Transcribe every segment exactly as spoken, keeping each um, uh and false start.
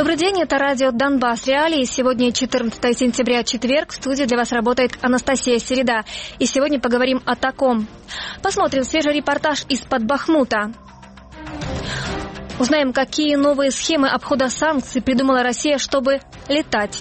Добрый день, это радио «Донбасс Реалии». Сегодня четырнадцатое сентября, четверг. В студии для вас работает Анастасия Середа. И сегодня поговорим о таком. Посмотрим свежий репортаж из-под Бахмута. Узнаем, какие новые схемы обхода санкций придумала Россия, чтобы летать.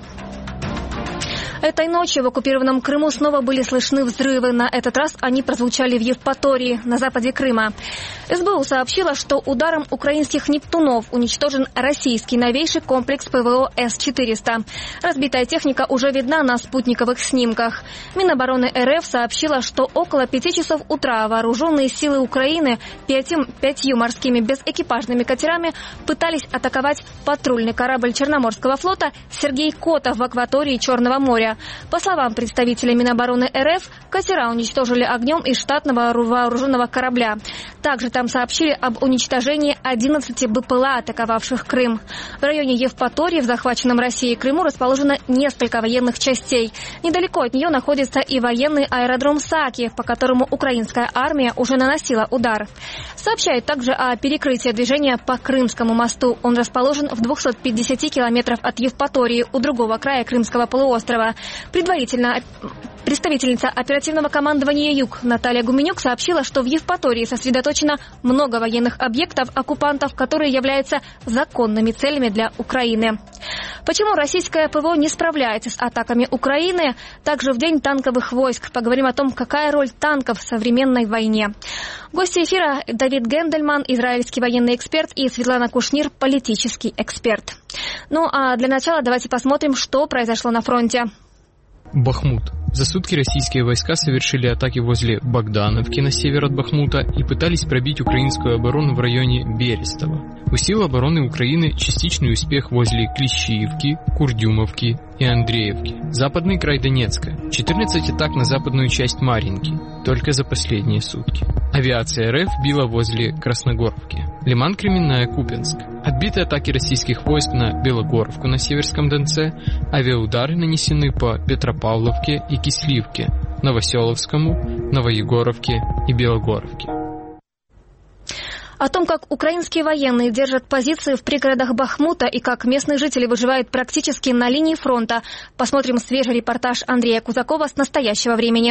Этой ночью в оккупированном Крыму снова были слышны взрывы. На этот раз они прозвучали в Евпатории, на западе Крыма. СБУ сообщила, что ударом украинских «Нептунов» уничтожен российский новейший комплекс ПВО С четыреста. Разбитая техника уже видна на спутниковых снимках. Минобороны РФ сообщила, что около пяти часов утра вооруженные силы Украины пятью, пятью морскими безэкипажными катерами пытались атаковать патрульный корабль Черноморского флота «Сергей Котов» в акватории Черного моря. По словам представителей Минобороны РФ, катера уничтожили огнем из штатного вооруженного корабля. Также там сообщили об уничтожении одиннадцати БПЛА, атаковавших Крым. В районе Евпатории, в захваченном Россией Крыму, расположено несколько военных частей. Недалеко от нее находится и военный аэродром Саки, по которому украинская армия уже наносила удар. Сообщают также о перекрытии движения по Крымскому мосту. Он расположен в двухстах пятидесяти километрах от Евпатории, у другого края Крымского полуострова. Предварительно представительница оперативного командования «Юг» Наталья Гуменюк сообщила, что в Евпатории сосредоточено много военных объектов оккупантов, которые являются законными целями для Украины. Почему российское ПВО не справляется с атаками Украины? Также в День танковых войск поговорим о том, какая роль танков в современной войне. Гости эфира Давид Гендельман, израильский военный эксперт, и Светлана Кушнир, политический эксперт. Ну а для начала давайте посмотрим, что произошло на фронте. Бахмут. За сутки российские войска совершили атаки возле Богдановки на север от Бахмута и пытались пробить украинскую оборону в районе Берестово. У сил обороны Украины частичный успех возле Клещиевки, Курдюмовки и Андреевки. Западный край Донецка. четырнадцать атак на западную часть Марьинки. Только за последние сутки. Авиация РФ била возле Красногоровки. Лиман Кременная, Купянск. Отбиты атаки российских войск на Белогоровку на Северском Донце. Авиаудары нанесены по Петропавловке и Кисливке, Новоселовскому, Новоегоровке и Белогоровке. О том, как украинские военные держат позиции в пригородах Бахмута и как местные жители выживают практически на линии фронта, посмотрим свежий репортаж Андрея Кузакова с настоящего времени.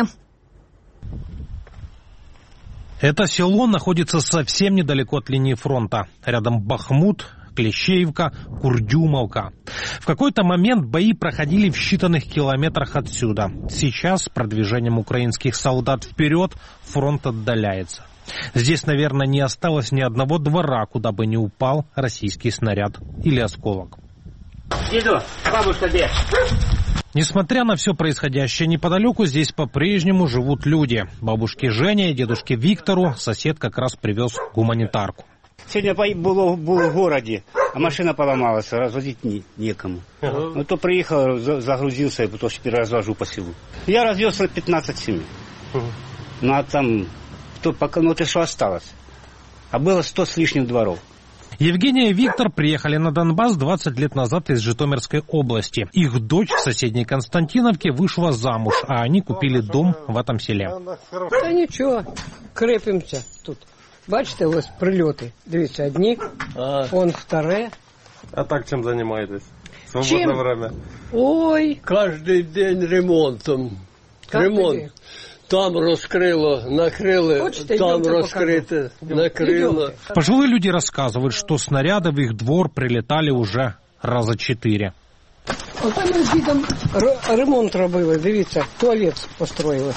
Это село находится совсем недалеко от линии фронта. Рядом Бахмут, Клещеевка, Курдюмовка. В какой-то момент бои проходили в считанных километрах отсюда. Сейчас с продвижением украинских солдат вперед фронт отдаляется. Здесь, наверное, не осталось ни одного двора, куда бы не упал российский снаряд или осколок. Иду, бабушка где? Несмотря на все происходящее неподалеку, здесь по-прежнему живут люди. Бабушке Жене и дедушке Виктору сосед как раз привез гуманитарку. Сегодня было, было в городе, а машина поломалась, развозить не, некому. Uh-huh. Ну, то приехал, загрузился, и потом теперь развожу по селу. Я развез пятнадцать семей. Uh-huh. Ну, а там, то, пока, ну, это что осталось. А было сто с лишним дворов. Евгения и Виктор приехали на Донбасс двадцать лет назад из Житомирской области. Их дочь в соседней Константиновке вышла замуж, а они купили дом в этом селе. Та нічого, крепимося тут. Бачите, ось прильоти. Дивіться, одні, а. Он вторе. А так чим займаєтесь? Свободне время? Ой. Кожний день ремонтом. Ремонт. День. Там розкрило, накрили, Хочете, там розкрите, накрыло. Пожилые люди рассказывают, что снаряды в их двор прилетали уже раза четыре. Оце ми з дідом ремонт робили, дивіться, туалет построїли.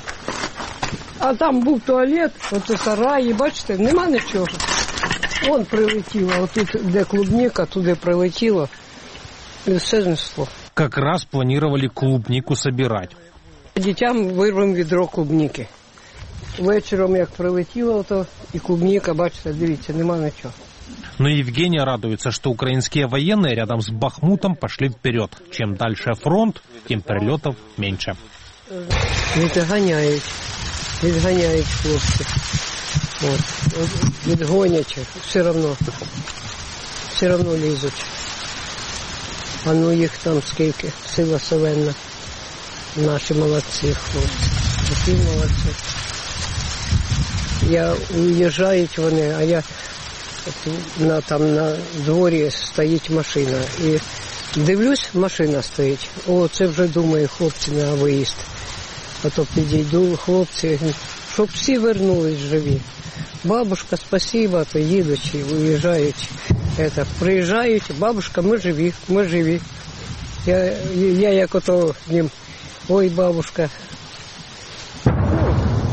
А там був туалет, оце сараї, бачите, нема нічого. Вон прилетіло, отут де клубника, туди прилетіло, і все знесло. Как раз планировали клубнику собирать. Дітям вирвемо відро клубніки. Вечором, як прилетіло, то і клубніка, бачите, дивіться, нема нічого. Но Евгения радуется, что украинские военные рядом с Бахмутом пошли вперед. Чем дальше фронт, тем прилетов меньше. Відганяють, відганяють хлопці. От. Відгонять, все одно, все одно лізуть. А ну їх там скільки, сила селена. Наші молодці хлопці, такі молодці. Я уїжджають вони, а я на, там на дворі стоїть машина. І дивлюсь, машина стоїть. О, це вже, думаю, хлопці на виїзд. А то підійду, хлопці, щоб всі вернулись живі. Бабушка, спасибо, то їдуть, виїжджають. Это, приїжджають, бабушка, ми живі, ми живі. Я, я як ото ним, ой, бабушка. Ну,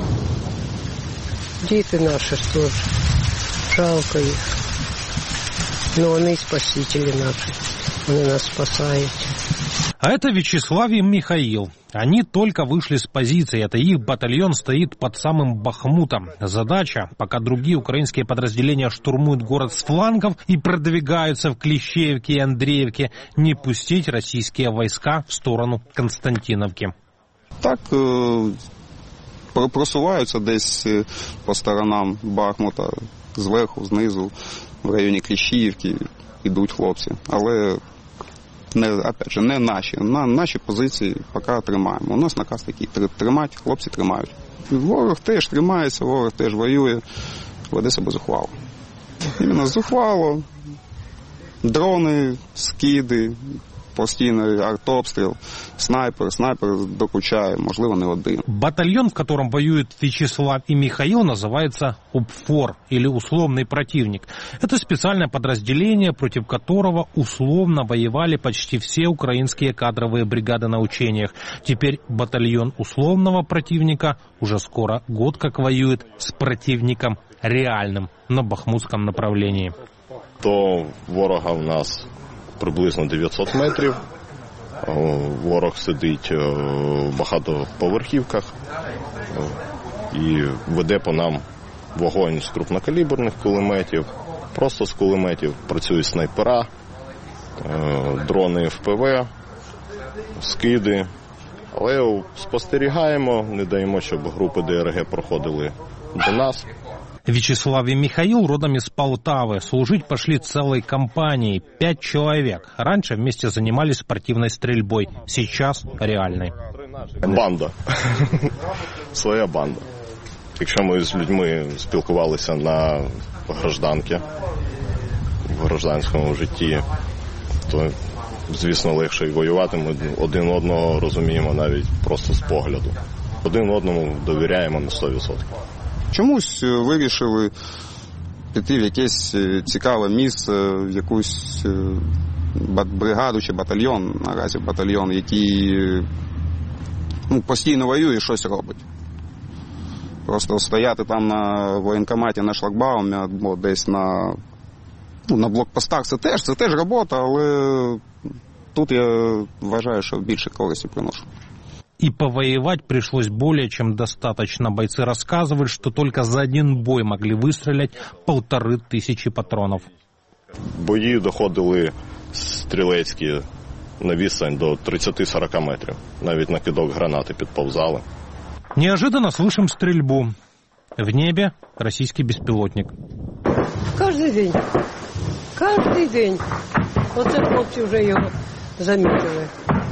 діти наші теж, жалко їх. Но вони спасители наши, они нас спасают. А это Вячеслав и Михаил. Они только вышли с позиции. Это их батальон стоит под самым Бахмутом. Задача, пока другие украинские подразделения штурмуют город с флангов и продвигаются в Клещеевке и Андреевке, не пустить российские войска в сторону Константиновки. Так просуваються десь по сторонам Бахмута, зверху, знизу, в районі Кліщіївки йдуть хлопці. Але не, опять же, не наші. На наші позиції поки тримаємо. У нас наказ такий – тримати, хлопці тримають. Ворог теж тримається, ворог теж воює, веде себе зухвало. Іменно зухвало, дрони, скиди, постійний артобстріл, снайпер, снайпер докучає, можливо, не один. Батальон, в котором воюют Вячеслав и Михаил, называется УПФОР, или условный противник. Это специальное подразделение, против которого условно воевали почти все украинские кадровые бригады на учениях. Теперь батальон условного противника уже скоро год как воюет с противником реальным на бахмутском направлении. То ворога в нас приблизно дев'ятсот метрів. Ворог сидить в багатоповерхівках і веде по нам вогонь з крупнокаліберних кулеметів, просто з кулеметів, працюють снайпера, дрони еф пе ве, скиди. Але спостерігаємо, не даємо, щоб групи де ер ге проходили до нас. Вячеслав и Михаил родом из Полтавы. Служить пошли целой компанией. Пять человек. Раньше вместе занимались спортивной стрельбой. Сейчас реальной. Банда. Своя банда. Якщо ми з людьми спілкувалися на гражданці, в гражданському житті, то, звісно, легше і воювати. Ми один одного розуміємо навіть просто з погляду. Один одному довіряємо на сто відсотків. Чомусь вирішили піти в якесь цікаве місце, в якусь бригаду чи батальйон, наразі батальйон, який ну, постійно воює і щось робить. Просто стояти там на воєнкоматі на шлагбаумі або десь на, ну, на блокпостах, це теж, це теж робота, але тут я вважаю, що більше користі приношу. И повоевать пришлось более чем достаточно. Бойцы рассказывают, что только за один бой могли выстрелять полторы тысячи патронов. Бої доходили стрілецькі на відстань до тридцять-сорок метрів. Навіть на кидок гранати підповзали. Неожиданно слышим стрельбу. В небе российский беспилотник. Каждый день. Каждый день. Оце хлопці вже його замітили.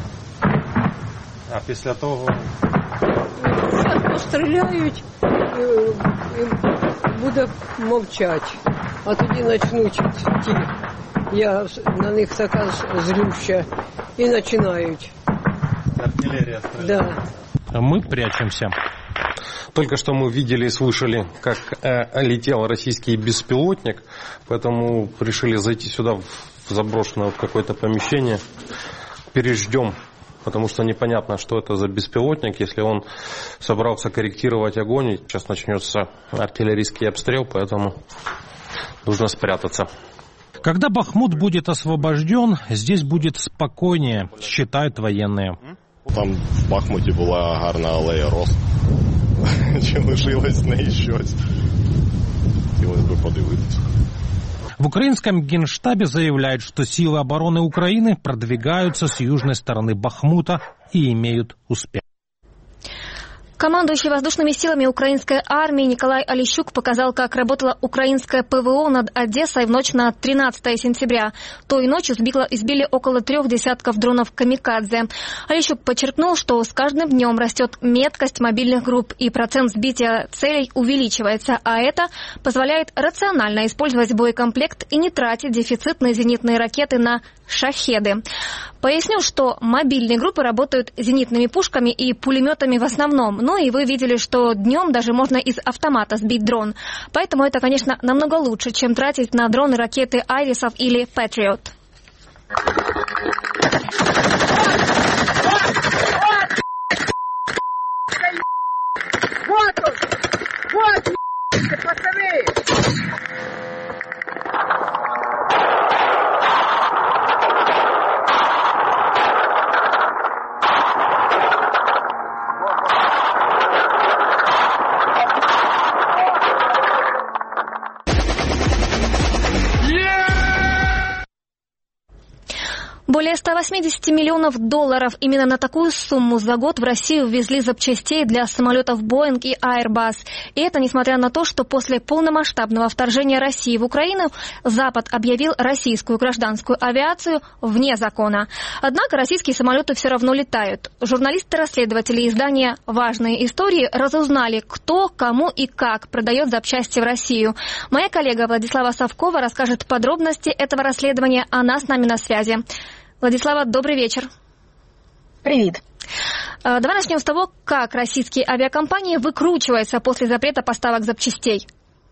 А після того? Зараз постріляють і, і буде мовчати. А тоді почнуть ті. Я на них така злюща. І починають. Артиллерия стреляет. Да. Мы прячемся. Только что мы видели и слышали, как э, летел российский беспилотник, поэтому решили зайти сюда в заброшенное в какое-то помещение. Переждем. Потому что непонятно, что это за беспилотник, если он собрался корректировать огонь. Сейчас начнется артиллерийский обстрел, поэтому нужно спрятаться. Когда Бахмут будет освобожден, здесь будет спокойнее, считают военные. Там в Бахмуті була гарна алея роз. Чи лишилось в неї щось? Хотілося б подивитися. В украинском генштабе заявляют, что силы обороны Украины продвигаются с южной стороны Бахмута и имеют успех. Командующий воздушными силами украинской армии Николай Олещук показал, как работала украинское ПВО над Одессой в ночь на тринадцатое сентября. Той ночью сбило, избили около трех десятков дронов «Камикадзе». Олещук подчеркнул, что с каждым днем растет меткость мобильных групп и процент сбития целей увеличивается, а это позволяет рационально использовать боекомплект и не тратить дефицитные зенитные ракеты на «Шахеды». Поясню, что мобильные группы работают зенитными пушками и пулеметами в основном. Ну и вы видели, что днем даже можно из автомата сбить дрон. Поэтому это, конечно, намного лучше, чем тратить на дроны ракеты «Айрисов» или «Патриот». Вот он! Вот, пацаны! Более ста восьмидесяти миллионов долларов. Именно на такую сумму за год в Россию ввезли запчастей для самолетов Boeing и Airbus. И это несмотря на то, что после полномасштабного вторжения России в Украину Запад объявил российскую гражданскую авиацию вне закона. Однако российские самолеты все равно летают. Журналисты-расследователи издания «Важные истории» разузнали, кто, кому и как продает запчасти в Россию. Моя коллега Владислава Совкова расскажет подробности этого расследования, она с нами на связи. Владислава, добрый вечер. Привет. Давай начнем с того, как российские авиакомпании выкручиваются после запрета поставок запчастей.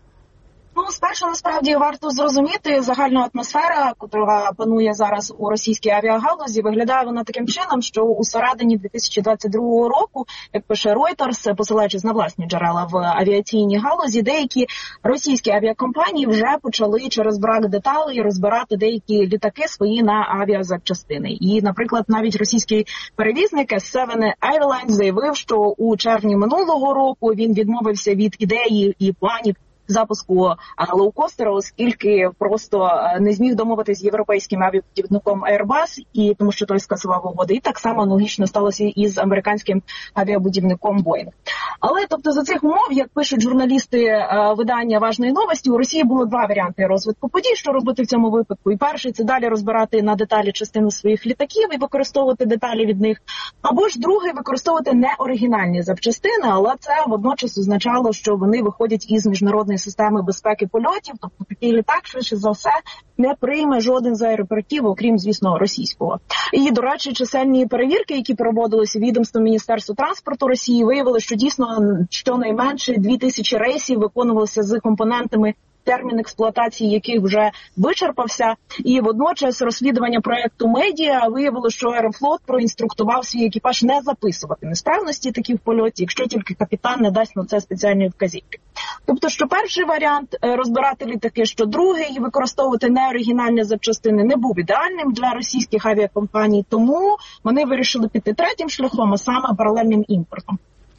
Ну, спершу, насправді, варто зрозуміти загальну атмосферу, яка панує зараз у російській авіагалузі. Виглядає вона таким чином, що у середині дві тисячі двадцять другого року, як пише Reuters, посилаючись на власні джерела в авіаційній галузі, деякі російські авіакомпанії вже почали через брак деталей розбирати деякі літаки свої на авіазапчастини. І, наприклад, навіть російський перевізник ес севен Airlines заявив, що у червні минулого року він відмовився від ідеї і планів запуску лоукостера, оскільки просто не зміг домовитися з європейським авіабудівником Airbus, і тому що той скасував угоди. І так само аналогічно сталося і з американським авіабудівником Boeing. Але, тобто, за цих умов, як пишуть журналісти видання «Важної новості», у Росії було два варіанти розвитку подій, що робити в цьому випадку. І перший – це далі розбирати на деталі частину своїх літаків і використовувати деталі від них. Або ж другий – використовувати неоригінальні запчастини, але це водночас означало, що вони виходять із міжнародної системи безпеки польотів, тобто такий літак, швидше за все, не прийме жоден з аеропортів, окрім, звісно, російського. І, до речі, чисельні перевірки, які проводилися відомством Міністерства транспорту Росії, виявили, що дійсно щонайменше дві тисячі рейсів виконувалися з компонентами, термін експлуатації яких вже вичерпався. І водночас розслідування проєкту «Медіа» виявило, що Аерофлот проінструктував свій екіпаж не записувати несправності такі в польоті, якщо тільки капітан не дасть на це спеціальні вказівки. Тобто, що перший варіант розбирати літаки, що другий використовувати неоригінальні запчастини не був ідеальним для російських авіакомпаній, тому вони вирішили піти третім шляхом, а саме паралельним імпортом.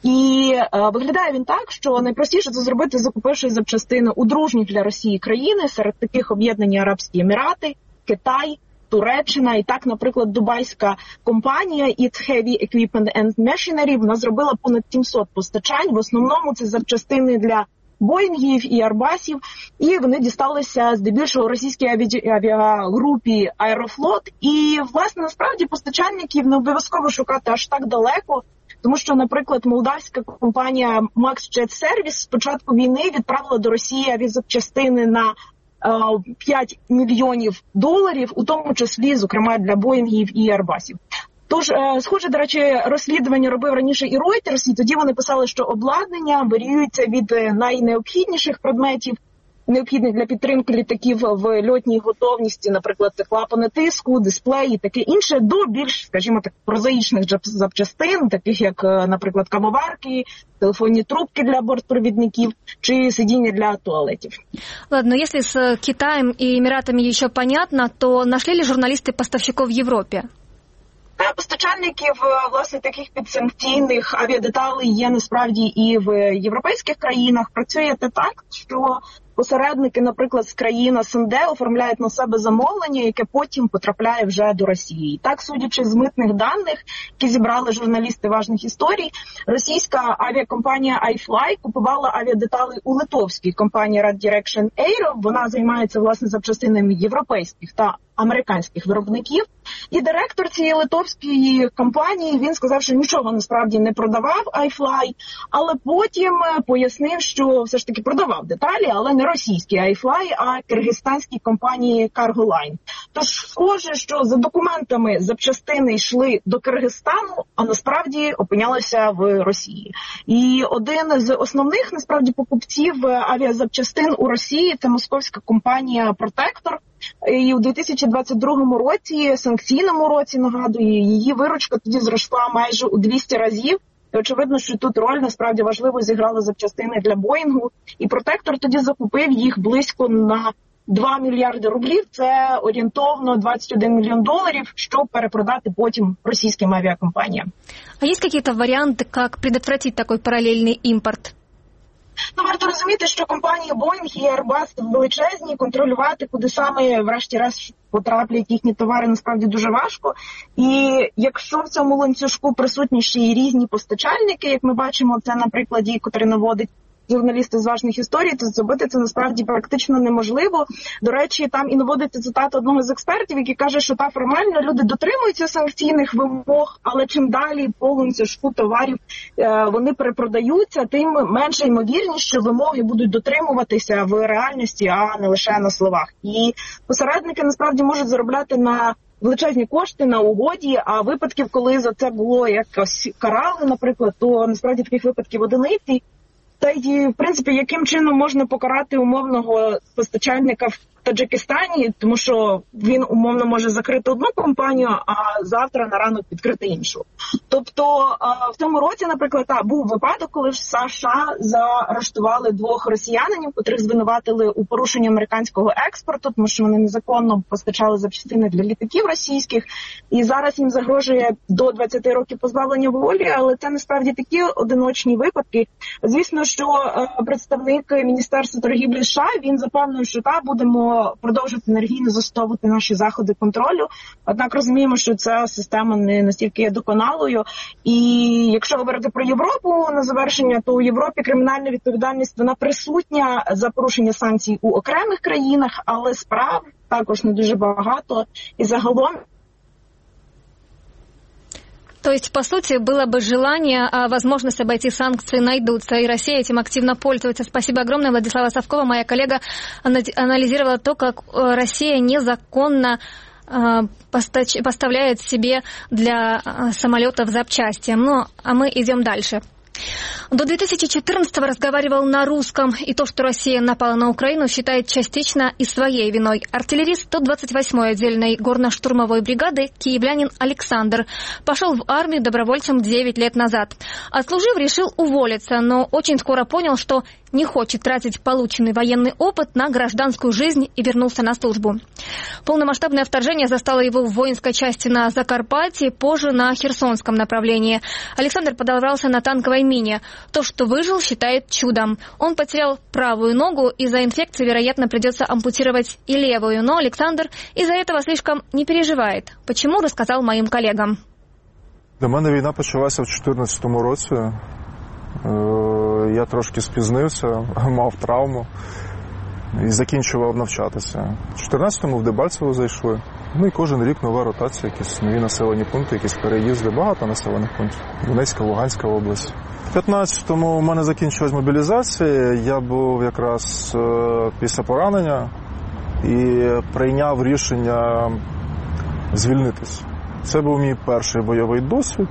І е, виглядає він так, що найпростіше це зробити, закупивши запчастини у дружніх для Росії країни, серед таких об'єднані Арабські Емірати, Китай, Туреччина. І так, наприклад, дубайська компанія It Heavy Equipment and Machinery, вона зробила понад сімсот постачань. В основному це запчастини для Боїнгів і Арбасів, і вони дісталися здебільшого російській авіагрупі Аерофлот. І, власне, насправді постачальників не обов'язково шукати аж так далеко, тому що, наприклад, молдавська компанія MaxJet Service з початку війни відправила до Росії авіазапчастини на е, п'ять мільйонів доларів, у тому числі, зокрема, для Боїнгів і Арбасів. Тож, е, схоже, до речі, розслідування робив раніше і Reuters, і тоді вони писали, що обладнання варіюється від найнеобхідніших предметів, необхідних для підтримки літаків в льотній готовності, наприклад, клапани тиску, дисплеї і таке інше, до більш, скажімо так, прозаїчних запчастин, таких як, наприклад, кавоварки, телефонні трубки для бортпровідників чи сидіння для туалетів. Ладно, если с Китаем и Эмиратами еще понятно, то нашли ли журналисты поставщиков в Европе? Та постачальників, власне, таких підсанкційних авіадеталей є насправді і в європейських країнах. Працює це так, що посередники, наприклад, з країн СНД оформляють на себе замовлення, яке потім потрапляє вже до Росії. І так, судячи з митних даних, які зібрали журналісти важних історій, російська авіакомпанія iFly купувала авіадеталі у литовській компанії Red Direction Aero. Вона займається, власне, запчастинами європейських та американських виробників. І директор цієї литовської компанії, він сказав, що нічого насправді не продавав iFly, але потім пояснив, що все ж таки продавав деталі, але не російські iFly, а киргизстанській компанії Cargo Line. Тож схоже, що за документами запчастини йшли до Киргизстану, а насправді опинялися в Росії. І один з основних, насправді, покупців авіазапчастин у Росії – це московська компанія «Протектор». І у дві тисячі двадцять другому році, санкційному році, нагадую, її виручка тоді зросла майже у двісті разів. І очевидно, що тут роль насправді важливо зіграли запчастини для Боїнгу. І «Протектор» тоді закупив їх близько на два мільярди рублів. Це орієнтовно двадцять один мільйон доларів, щоб перепродати потім російським авіакомпаніям. А є якісь варіанти, як предотвратити такий паралельний імпорт? Ну, варто розуміти, що компанії Boeing і Airbus величезні, контролювати, куди саме, врешті-решт, потраплять їхні товари, насправді дуже важко. І якщо в цьому ланцюжку присутні ще й різні постачальники, як ми бачимо це на прикладі, котрий наводить журналісти з важних історій, то зробити це насправді практично неможливо. До речі, там і наводиться цитата одного з експертів, який каже, що та формально люди дотримуються санкційних вимог, але чим далі по ланцюжку товарів е, вони перепродаються, тим менше ймовірність, що вимоги будуть дотримуватися в реальності, а не лише на словах. І посередники насправді можуть заробляти на величезні кошти на угоді, а випадків, коли за це було якось карали, наприклад, то насправді таких випадків одиниці. Та й, в принципі, яким чином можна покарати умовного постачальника в Таджикистані, тому що він умовно може закрити одну компанію, а завтра на ранок відкрити іншу. Тобто в цьому році, наприклад, та, був випадок, коли в США заарештували двох росіянинів, котрих звинуватили у порушенні американського експорту, тому що вони незаконно постачали запчастини для літаків російських, і зараз їм загрожує до двадцяти років позбавлення волі, але це насправді такі одиночні випадки. Звісно, що представник Міністерства торгівлі США, він запевнив, що та, будемо продовжувати енергійно застосовувати наші заходи контролю. Однак розуміємо, що ця система не настільки є досконалою. І якщо говорити про Європу на завершення, то у Європі кримінальна відповідальність, вона присутня за порушення санкцій у окремих країнах, але справ також не дуже багато. І загалом То есть, по сути, было бы желание, а возможность обойти санкции найдутся, и Россия этим активно пользуется. Спасибо огромное, Владислава Совкова. Моя коллега анализировала то, как Россия незаконно поставляет себе для самолетов запчасти. Ну, а мы идем дальше. До две тысячи четырнадцатого разговаривал на русском, и то, что Россия напала на Украину, считает частично и своей виной. Артиллерист сто двадцать восьмой отдельной горно-штурмовой бригады, киевлянин Александр, пошел в армию добровольцем девять лет назад. Отслужив, решил уволиться, но очень скоро понял, что не хочет тратить полученный военный опыт на гражданскую жизнь и вернулся на службу. Полномасштабное вторжение застало его в воинской части на Закарпатье, позже на Херсонском направлении. Александр подорвался на танковой мине. То, что выжил, считает чудом. Он потерял правую ногу, из-за инфекции, вероятно, придется ампутировать и левую, но Александр из-за этого слишком не переживает. Почему, рассказал моим коллегам. Для мене війна почалася в дві тисячі чотирнадцятому році. Я трошки спізнився, мав травму і закінчував навчатися. В дві тисячі чотирнадцятому в Дебальцево зайшли. Ну і кожен рік нова ротація, якісь нові населені пункти, якісь переїзди, багато населених пунктів. Донецька, Луганська область. В п'ятнадцятому у мене закінчилась мобілізація, я був якраз після поранення і прийняв рішення звільнитись. Це був мій перший бойовий досвід.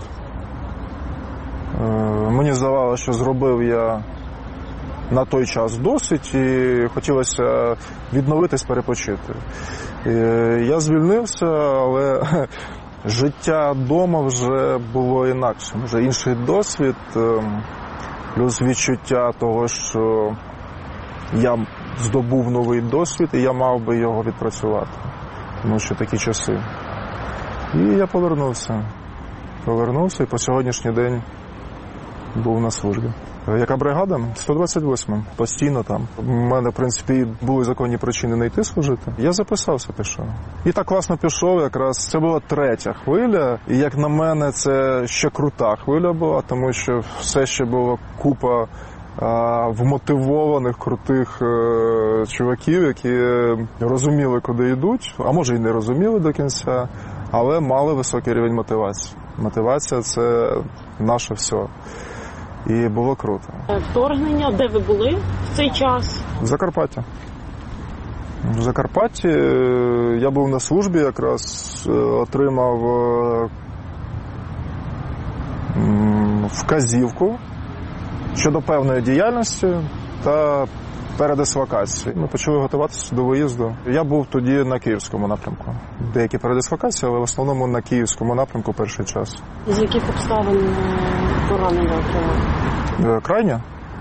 Мені здавалося, що зробив я на той час досить і хотілося відновитись, перепочити. Я звільнився, але життя вдома вже було інакшим. Вже інший досвід, плюс відчуття того, що я здобув новий досвід і я мав би його відпрацювати. Тому що такі часи. І я повернувся. Повернувся і по сьогоднішній день був на службі. Яка бригада? сто двадцять восьма. Постійно там. У мене, в принципі, були законні причини не йти служити. Я записався, пішов. І так класно пішов якраз. Це була третя хвиля. І, як на мене, це ще крута хвиля була, тому що все ще була купа а, вмотивованих, крутих а, чуваків, які розуміли, куди йдуть, а може і не розуміли до кінця, але мали високий рівень мотивації. Мотивація – це наше все. І було круто. Вторгнення, де ви були в цей час? В Закарпатті. В Закарпатті я був на службі, якраз отримав вказівку щодо певної діяльності та передислокації. Ми почали готуватися до виїзду. Я був тоді на Київському напрямку. Деякі передислокації, але в основному на Київському напрямку перший час. З яких обставин поранення отримали? Крайня?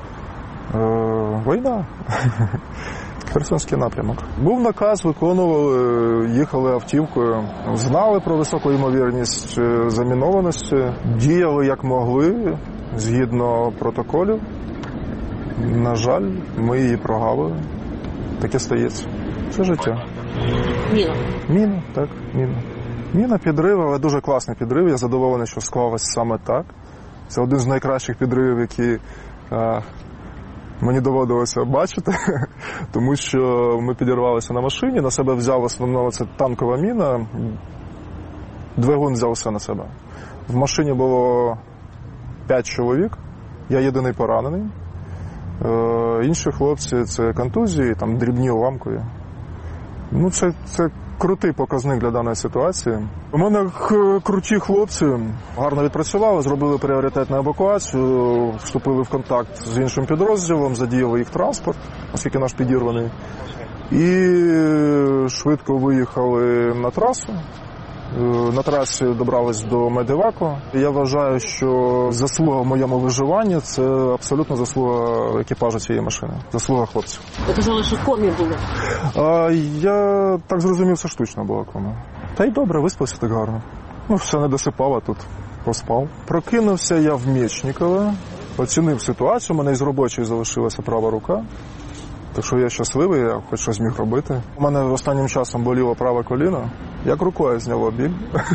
Війна. Херсонський напрямок. Був наказ, виконували, їхали автівкою. Знали про високу ймовірність замінованості. Діяли як могли, згідно протоколів. На жаль, ми її прогавили. Таке стається. Це життя. Міна. Міна, так, міна. Міна, підрив, але дуже класний підрив. Я задоволений, що склалось саме так. Це один з найкращих підривів, які а, мені доводилося бачити. Тому що ми підірвалися на машині, на себе взяв в основному це танкова міна. Двигун взяв все на себе. В машині було п'ять чоловік, я єдиний поранений. Е, інші хлопці – це контузії, там дрібні уламкові. Ну, це, це крутий показник для даної ситуації. У мене круті хлопці, гарно відпрацювали, зробили пріоритетну евакуацію, вступили в контакт з іншим підрозділом, задіяли їх транспорт, оскільки наш підірваний, і швидко виїхали на трасу. На трасі добрались до медеваку. Я вважаю, що заслуга в моєму виживанні – це абсолютно заслуга екіпажу цієї машини. Заслуга хлопців. Ви казали, що в комі були? А, я так зрозумів, це штучно була кома. Та й добре, виспався так гарно. Ну, все не досипав, а тут поспав. Прокинувся я в Мєчнікове, оцінив ситуацію, у мене із робочої залишилася права рука. Так що я щасливий, я хоч щось міг робити. У мене останнім часом боліло праве коліно. Як рукою зняло біль.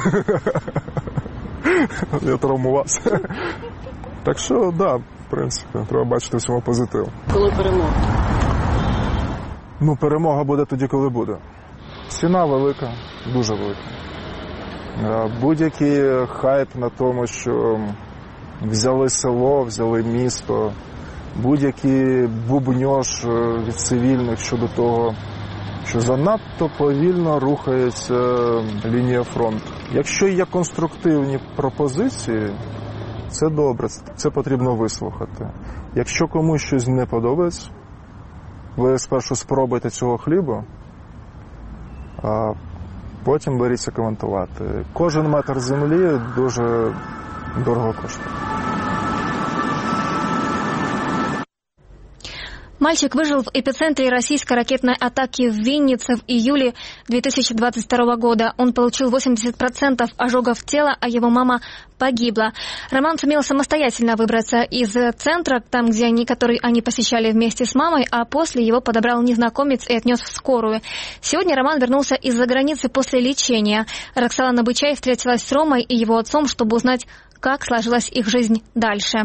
Я травмувався. Так що, так, да, в принципі, треба бачити всьому позитив. Коли перемога? Ну, перемога буде тоді, коли буде. Ціна велика, дуже велика. Будь-який хайп на тому, що взяли село, взяли місто, будь-який бубньож від цивільних щодо того, що занадто повільно рухається лінія фронту. Якщо є конструктивні пропозиції, це добре, це потрібно вислухати. Якщо комусь щось не подобається, ви спершу спробуйте цього хлібу, а потім беріться коментувати. Кожен метр землі дуже дорого коштує. Мальчик выжил в эпицентре российской ракетной атаки в Виннице в июле две тысячи двадцать второго года. Он получил восемьдесят процентов ожогов тела, а его мама погибла. Роман сумел самостоятельно выбраться из центра, там, где они, который они посещали вместе с мамой, а после его подобрал незнакомец и отнес в скорую. Сегодня Роман вернулся из-за границы после лечения. Роксолана Бычай встретилась с Ромой и его отцом, чтобы узнать, как сложилась их жизнь дальше.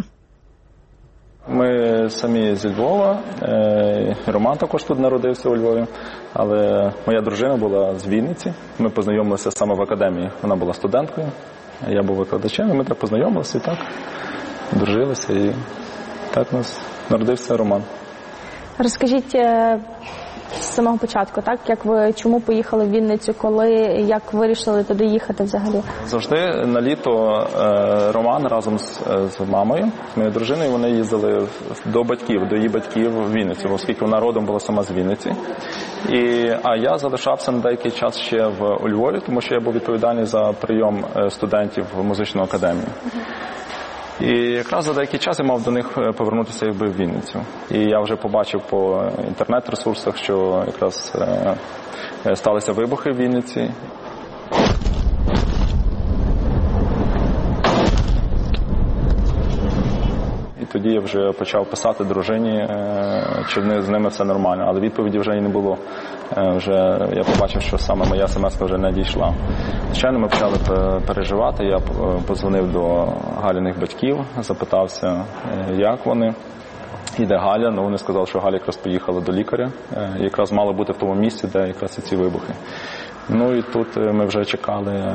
Ми самі зі Львова, Роман також тут народився у Львові, але моя дружина була з Вінниці. Ми познайомилися саме в академії. Вона була студенткою, я був викладачем, і ми так познайомилися і так дружилися, і так у нас народився Роман. Розкажіть з самого початку, так, як ви, чому поїхали в Вінницю, коли, як вирішили туди їхати взагалі? Завжди на літо Роман разом з, з мамою, з моєю дружиною, вони їздили до батьків, до її батьків в Вінницю, оскільки вона родом була сама з Вінниці. І, а я залишався на деякий час ще в у Львові, тому що я був відповідальний за прийом студентів в музичну академію. І якраз за деякий час я мав до них повернутися якби в Вінницю. І я вже побачив по інтернет-ресурсах, що якраз е, сталися вибухи в Вінниці. тоді я вже почав писати дружині, чи з ними все нормально. Але відповіді вже і не було. Вже я побачив, що саме моя смс-ка вже не дійшла. Звичайно, ми почали переживати. Я подзвонив до Галіних батьків, запитався, як вони. І де Галя, ну вони сказали, що Галя якраз поїхала до лікаря, якраз мала бути в тому місці, де якраз і ці вибухи. Ну і тут ми вже чекали,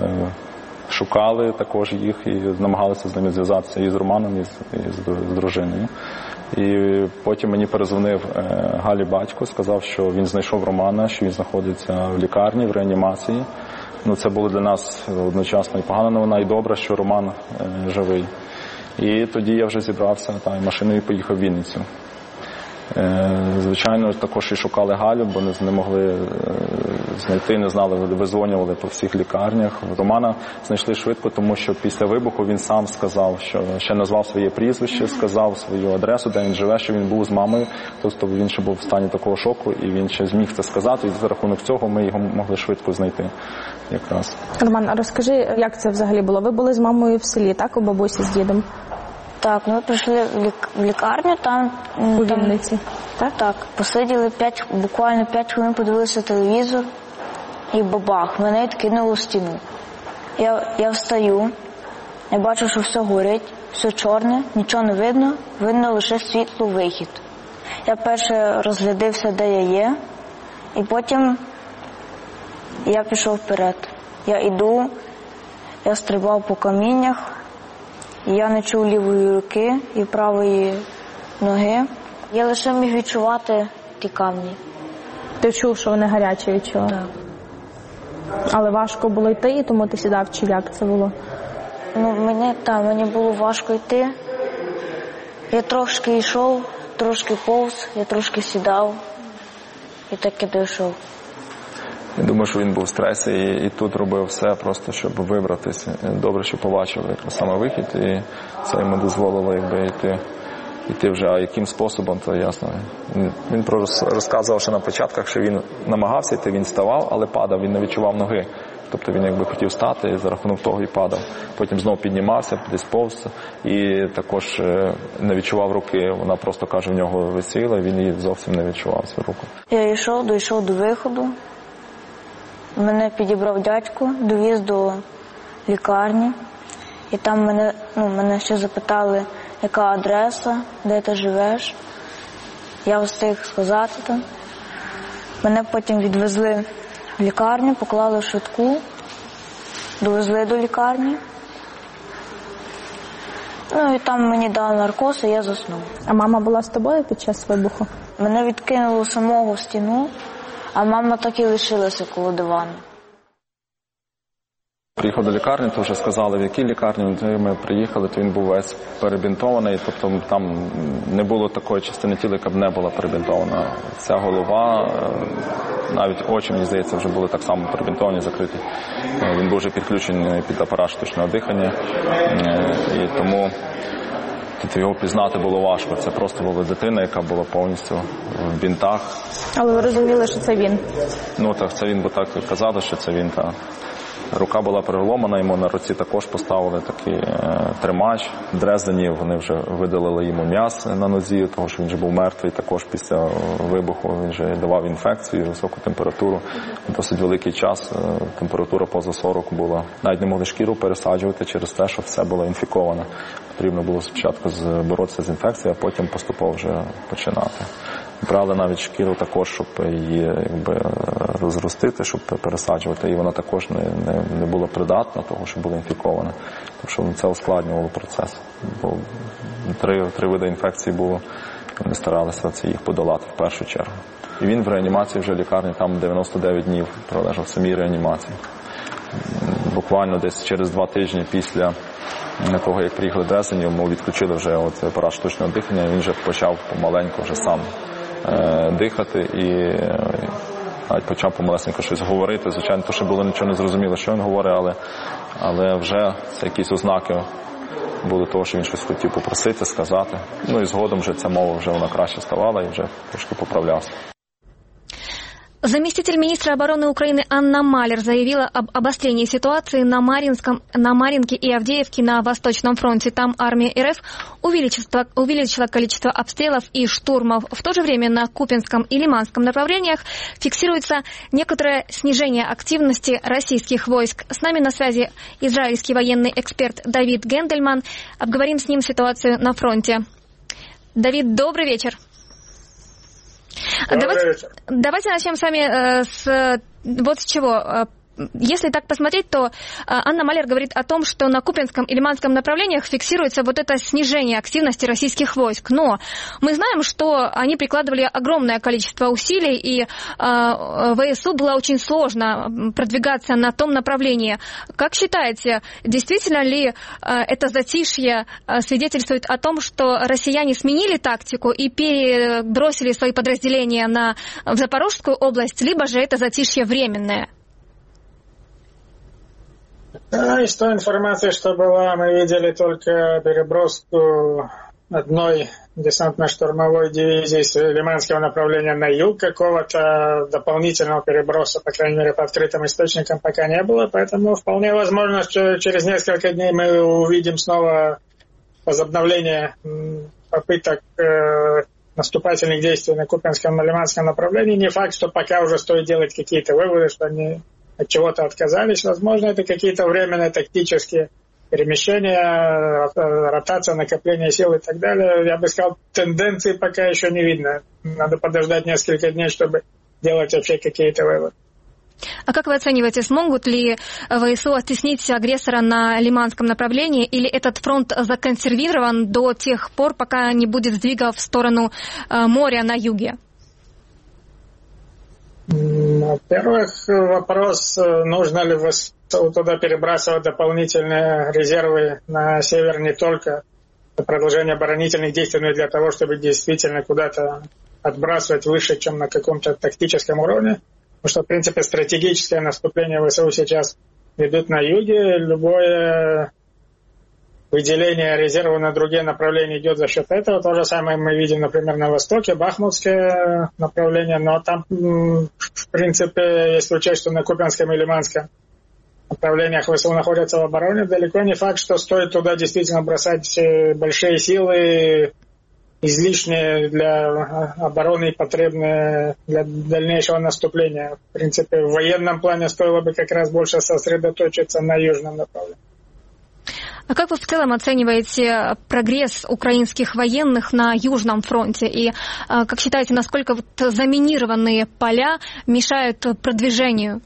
шукали також їх і намагалися з ними зв'язатися і з Романом, і з, і з дружиною. І потім мені перезвонив Галі батько, сказав, що він знайшов Романа, що він знаходиться в лікарні, в реанімації. Ну це було для нас одночасно і погана новина, і добре, що Роман живий. І тоді я вже зібрався та, машиною поїхав в Вінницю. Звичайно, також і шукали Галю, бо не могли знайти, не знали, визвонювали по всіх лікарнях. Романа знайшли швидко, тому що після вибуху він сам сказав, що ще назвав своє прізвище, сказав свою адресу, де він живе, що він був з мамою. Тобто він ще був в стані такого шоку, і він ще зміг це сказати, і за рахунок цього ми його могли швидко знайти якраз. Роман, а розкажи, як це взагалі було? Ви були з мамою в селі, так, у бабусі з дідом? Так, ми прийшли в, лік... в лікарню, там... У Вінниці? Так, так. Посиділи п'ять, буквально п'ять хвилин, подивилися телевізор, і бабах, мене відкинуло в стіну. Я, я встаю, я бачу, що все горить, все чорне, нічого не видно, видно лише світло, вихід. Я перше розглядився, де я є, і потім я пішов вперед. Я йду, я стрибав по каміннях, я не чув лівої руки і правої ноги. Я лише міг відчувати ті камні. Ти чув, що вони гарячі відчував? Так. Але важко було йти, і тому ти сідав, чи як це було? Ну, мені, так, мені було важко йти. Я трошки йшов, трошки повз, я трошки сідав і так і дійшов. Я думаю, що він був в стресі і, і тут робив все просто, щоб вибратися. Добре, що побачив якраз саме вихід, і це йому дозволило якби йти, йти вже. А яким способом, то ясно. Він розказував, що на початках, що він намагався йти, він вставав, але падав, він не відчував ноги. Тобто він якби хотів стати і за рахунок того і падав. Потім знову піднімався, десь повз, і також не відчував руки. Вона просто, каже, в нього висіла, він її зовсім не відчував, свою руку. Я йшов, дійшов до виходу. Мене підібрав дядько, довіз до лікарні. І там мене, ну, мене ще запитали, яка адреса, де ти живеш. Я встиг сказати там. Мене потім відвезли в лікарню, поклали в швидку, довезли до лікарні. Ну і там мені дали наркоз, і я заснув. А мама була з тобою під час вибуху? Мене відкинуло самого в стіну, а мама так і лишилася коло дивану. Приїхав до лікарні, то вже сказали, в якій лікарні. Ми приїхали, то він був весь перебінтований, тобто там не було такої частини тіла, яка б не була перебінтована. Вся голова, навіть очі, мені здається, вже були так само перебінтовані, закриті. Він був вже підключений під апарат штучного дихання, і тому тут його пізнати було важко. Це просто була дитина, яка була повністю в бінтах. Але ви розуміли, що це він? Ну так, це він, бо так казали, що це він, так. Рука була переломана, йому на руці також поставили такий е, тримач. В Дрездені вони вже видалили йому м'ясо на нозі, тому що він вже був мертвий. Також після вибуху він вже давав інфекцію, високу температуру. Досить великий час, е, температура поза сорок була. Навіть не могли шкіру пересаджувати через те, що все було інфіковане. Потрібно було спочатку боротися з інфекцією, а потім поступово вже починати. Брали навіть шкіру також, щоб її якби розростити, щоб пересаджувати, і вона також не, не, не була придатна, того, що була інфікована. Тому що це ускладнювало процес. Бо три, три види інфекції було, вони старалися це їх подолати в першу чергу. І він в реанімації вже в лікарні там дев'яносто дев'ять днів пролежав в самій реанімації. Буквально десь через два тижні після того, як приїхали в Дрезден, йому відключили вже от апарат штучного дихання, і він вже почав помаленьку вже сам дихати і навіть почав помалесенько щось говорити. Звичайно, то ще було нічого не зрозуміло, що він говорить, але, але вже це якісь ознаки були того, що він щось хотів попросити, сказати. Ну і згодом вже ця мова вже вона краще ставала і вже трошки поправлявся. Заместитель министра обороны Украины Анна Малер заявила об обострении ситуации на Марьинском, на Марьинке и Авдеевке на Восточном фронте. Там армия РФ увеличила, увеличила количество обстрелов и штурмов. В то же время на Купянском и Лиманском направлениях фиксируется некоторое снижение активности российских войск. С нами на связи израильский военный эксперт Давид Гендельман. Обговорим с ним ситуацию на фронте. Давид, добрый вечер. Давайте, давайте начнем с вами э, с вот с чего. Если так посмотреть, то Анна Малер говорит о том, что на Купянском и Лиманском направлениях фиксируется вот это снижение активности российских войск. Но мы знаем, что они прикладывали огромное количество усилий, и э, ВСУ было очень сложно продвигаться на том направлении. Как считаете, действительно ли э, это затишье э, свидетельствует о том, что россияне сменили тактику и перебросили свои подразделения на, в Запорожскую область, либо же это затишье временное? Да, из той информации, что была, мы видели только переброску одной десантно-штурмовой дивизии с лиманского направления на юг. Какого-то дополнительного переброса, по крайней мере, по открытым источникам пока не было. Поэтому вполне возможно, что через несколько дней мы увидим снова возобновление попыток э, наступательных действий на Купянском и Лиманском направлении. Не факт, что пока уже стоит делать какие-то выводы, что они от чего-то отказались. Возможно, это какие-то временные тактические перемещения, ротация, накопление сил и так далее. Я бы сказал, тенденции пока еще не видно. Надо подождать несколько дней, чтобы делать вообще какие-то выводы. А как вы оцениваете, смогут ли ВСУ оттеснить агрессора на Лиманском направлении, или этот фронт законсервирован до тех пор, пока не будет сдвига в сторону моря на юге? Во-первых, вопрос, нужно ли туда перебрасывать дополнительные резервы на север не только для продолжения оборонительных действий, но и для того, чтобы действительно куда-то отбрасывать выше, чем на каком-то тактическом уровне. Потому что, в принципе, стратегическое наступление ВСУ сейчас ведут на юге. Любое выделение резервов на другие направления идет за счет этого. То же самое мы видим, например, на востоке, Бахмутское направление. Но там, в принципе, если учесть, что на Купянском и Лиманском направлениях ВСУ находятся в обороне, далеко не факт, что стоит туда действительно бросать большие силы, излишние для обороны и потребные для дальнейшего наступления. В принципе, в военном плане стоило бы как раз больше сосредоточиться на южном направлении. А как вы в целом оцениваете прогресс украинских военных на Южном фронте? И как считаете, насколько вот заминированные поля мешают продвижению?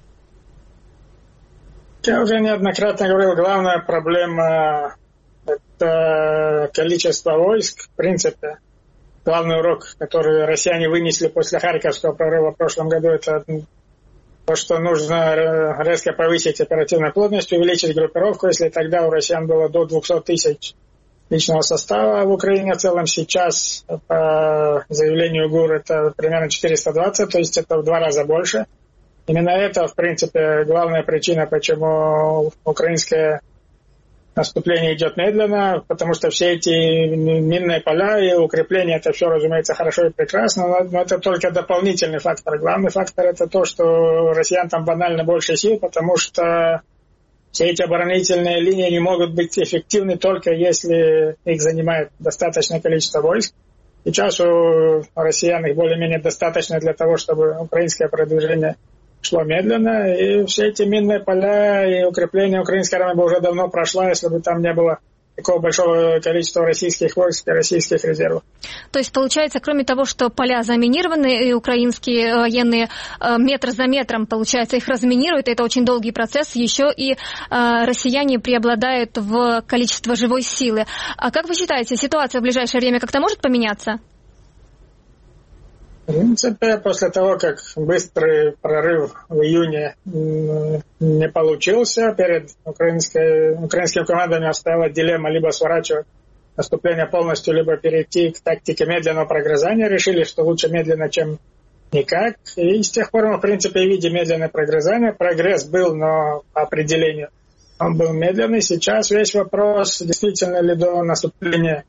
Я уже неоднократно говорил, главная проблема – это количество войск. В принципе, главный урок, который россияне вынесли после Харьковского прорыва в прошлом году, это то, что нужно резко повысить оперативную плотность, увеличить группировку. Если тогда у россиян было до двухсот тысяч личного состава в Украине в целом, сейчас по заявлению ГУР это примерно четыреста двадцать, то есть это в два раза больше. Именно это, в принципе, главная причина, почему украинское наступление идет медленно, потому что все эти минные поля и укрепления, это все, разумеется, хорошо и прекрасно, но это только дополнительный фактор. Главный фактор – это то, что россиян там банально больше сил, потому что все эти оборонительные линии не могут быть эффективны только если их занимает достаточное количество войск. Сейчас у россиян их более-менее достаточно для того, чтобы украинское продвижение шло медленно, и все эти минные поля и укрепления украинской армии бы уже давно прошла, если бы там не было такого большого количества российских войск и российских резервов. То есть, получается, кроме того, что поля заминированы, и украинские военные метр за метром, получается, их разминируют, это очень долгий процесс, еще и россияне преобладают в количестве живой силы. А как вы считаете, ситуация в ближайшее время как-то может поменяться? В принципе, после того, как быстрый прорыв в июне не получился, перед украинской, украинским командами стояла дилемма либо сворачивать наступление полностью, либо перейти к тактике медленного прогрызания. Решили, что лучше медленно, чем никак. И с тех пор мы, в принципе, видим медленное прогрызание. Прогресс был, но по определению он был медленный. Сейчас весь вопрос, действительно ли до наступления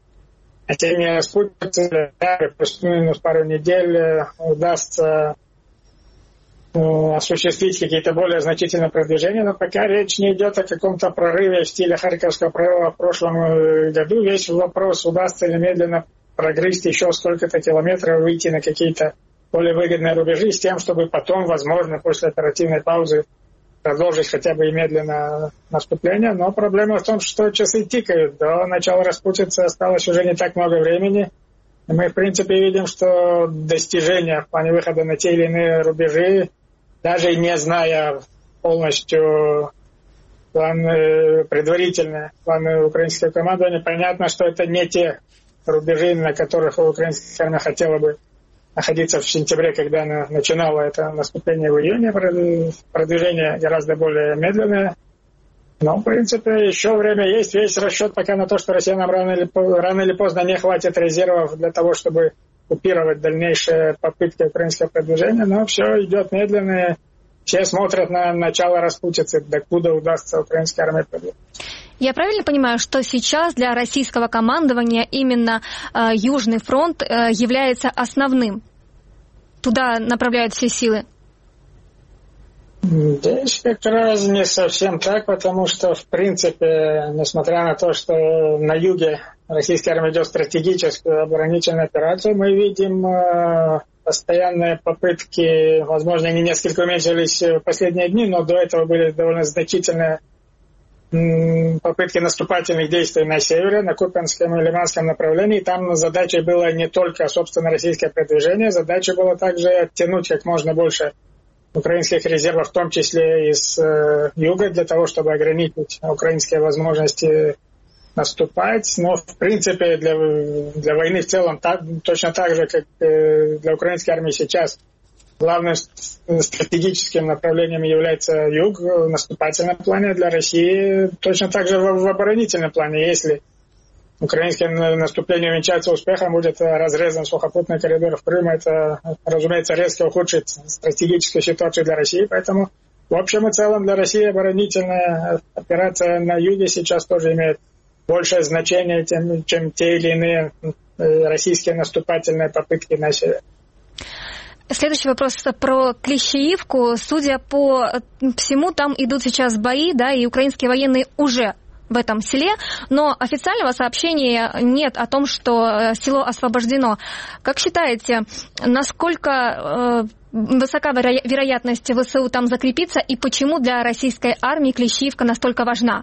осенняя спутница, плюс-минус пару недель удастся осуществить какие-то более значительные продвижения, но пока речь не идет о каком-то прорыве в стиле Харьковского прорыва в прошлом году. Весь вопрос, удастся ли медленно прогрызть еще сколько-то километров, выйти на какие-то более выгодные рубежи с тем, чтобы потом, возможно, после оперативной паузы продолжить хотя бы и медленно наступление. Но проблема в том, что часы тикают. До начала распутицы осталось уже не так много времени. И мы, в принципе, видим, что достижения в плане выхода на те или иные рубежи, даже не зная полностью планы, предварительные планы украинского командования, понятно, что это не те рубежи, на которых украинская армия хотела бы находиться в сентябре, когда она начинала это наступление в июне. Продвижение гораздо более медленное. Но, в принципе, еще время есть. Весь расчет пока на то, что россиянам рано или, рано или поздно не хватит резервов для того, чтобы купировать дальнейшие попытки украинского продвижения. Но все идет медленно. Все смотрят на начало распутицы, докуда удастся украинской армии продвинуть. Я правильно понимаю, что сейчас для российского командования именно э, Южный фронт э, является основным? Туда направляют все силы? Здесь как раз не совсем так, потому что, в принципе, несмотря на то, что на юге российская армия идет стратегическую оборонительную операцию, мы видим э, постоянные попытки, возможно, они несколько уменьшились в последние дни, но до этого были довольно значительные попытки наступательных действий на севере, на Купянском и Лиманском направлении. Там задачей было не только, собственно, российское продвижение, задача была также оттянуть как можно больше украинских резервов, в том числе из э, юга, для того, чтобы ограничить украинские возможности наступать. Но, в принципе, для, для войны в целом так, точно так же, как э, для украинской армии сейчас, главным стратегическим направлением является юг в наступательном плане, для России точно так же в, в оборонительном плане. Если украинское наступление увенчается успехом, будет разрезан сухопутный коридор в Крым, это, разумеется, резко ухудшит стратегическую ситуацию для России. Поэтому, в общем и целом, для России оборонительная операция на юге сейчас тоже имеет большее значение, чем, чем те или иные российские наступательные попытки на север. Следующий вопрос про Клещеивку. Судя по всему, там идут сейчас бои, да, и украинские военные уже в этом селе, но официального сообщения нет о том, что село освобождено. Как считаете, насколько э, высока веро- вероятность ВСУ там закрепиться, и почему для российской армии Клещеивка настолько важна?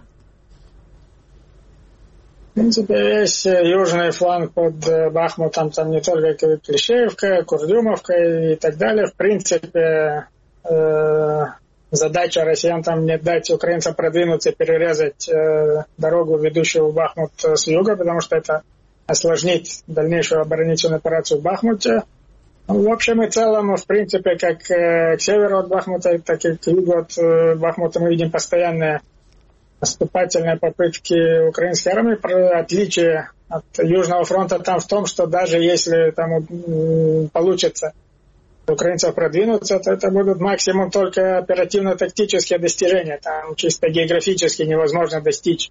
В принципе, весь южный фланг под Бахмутом, там не только Клещеевка, Курдюмовка и так далее. В принципе, э, задача россиян там не дать украинцам продвинуться, перерезать э, дорогу, ведущую в Бахмут с юга, потому что это осложнит дальнейшую оборонительную операцию в Бахмуте. В общем и целом, в принципе, как э, к северу от Бахмута, так и к югу от э, Бахмута мы видим постоянные наступательные попытки украинской армии. Отличие от Южного фронта там в том, что даже если там получится украинцев продвинуться, то это будут максимум только оперативно-тактические достижения. Там чисто географически невозможно достичь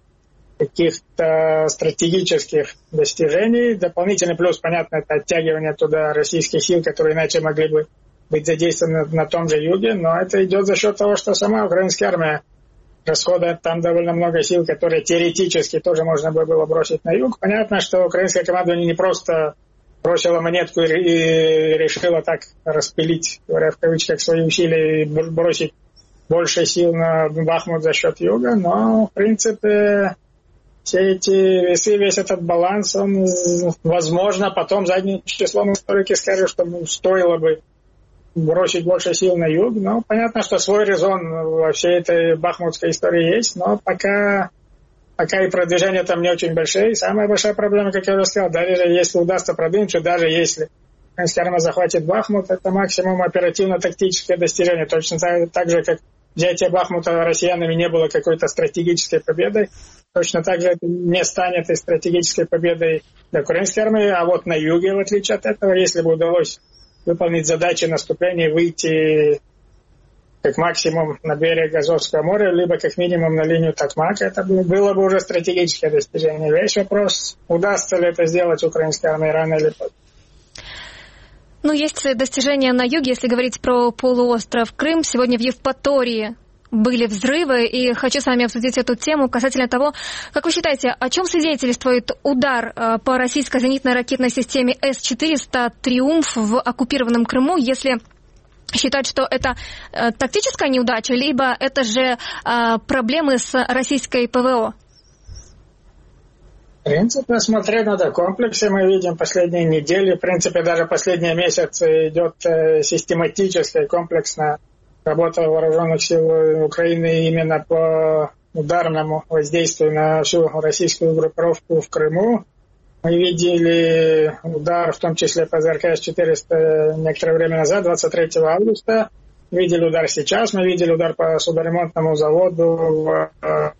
каких-то стратегических достижений. Дополнительный плюс, понятно, это оттягивание туда российских сил, которые иначе могли бы быть задействованы на том же юге, но это идет за счет того, что сама украинская армия расходует там довольно много сил, которые теоретически тоже можно было бросить на юг. Понятно, что украинское командование не просто бросило монетку и решило так распилить, говоря в кавычках, свои усилия и бросить больше сил на Бахмут за счет юга, но, в принципе, все эти весы, весь этот баланс, он, возможно, потом задним числом историки скажут, что стоило бы бросить больше сил на юг, но понятно, что свой резон во всей этой бахмутской истории есть, но пока, пока и продвижения там не очень большие. И самая большая проблема, как я уже сказал, даже если удастся продвинуться, даже если украинская армия захватит Бахмут, это максимум оперативно-тактическое достижение. Точно так, так же, как взятие Бахмута россиянами не было какой-то стратегической победой, точно так же это не станет и стратегической победой для украинской армии, а вот на юге, в отличие от этого, если бы удалось выполнить задачи наступления, выйти как максимум на берег Азовского моря, либо как минимум на линию Токмак, это было бы уже стратегическое достижение. Весь вопрос, удастся ли это сделать украинской армии рано или поздно. Ну, есть достижения на юге, если говорить про полуостров Крым. Сегодня в Евпатории были взрывы, и хочу с вами обсудить эту тему касательно того, как вы считаете, о чем свидетельствует удар по российской зенитной ракетной системе эс четыреста «Триумф» в оккупированном Крыму, если считать, что это э, тактическая неудача, либо это же э, проблемы с российской ПВО? В принципе, смотря на это комплексе, мы видим последние недели, в принципе, даже последние месяцы идет э, систематическая комплексная работа вооруженных сил Украины именно по ударному воздействию на всю российскую группировку в Крыму. Мы видели удар, в том числе по ЗРК эс четыреста некоторое время назад, двадцать третьего августа. Видели удар сейчас. Мы видели удар по судоремонтному заводу,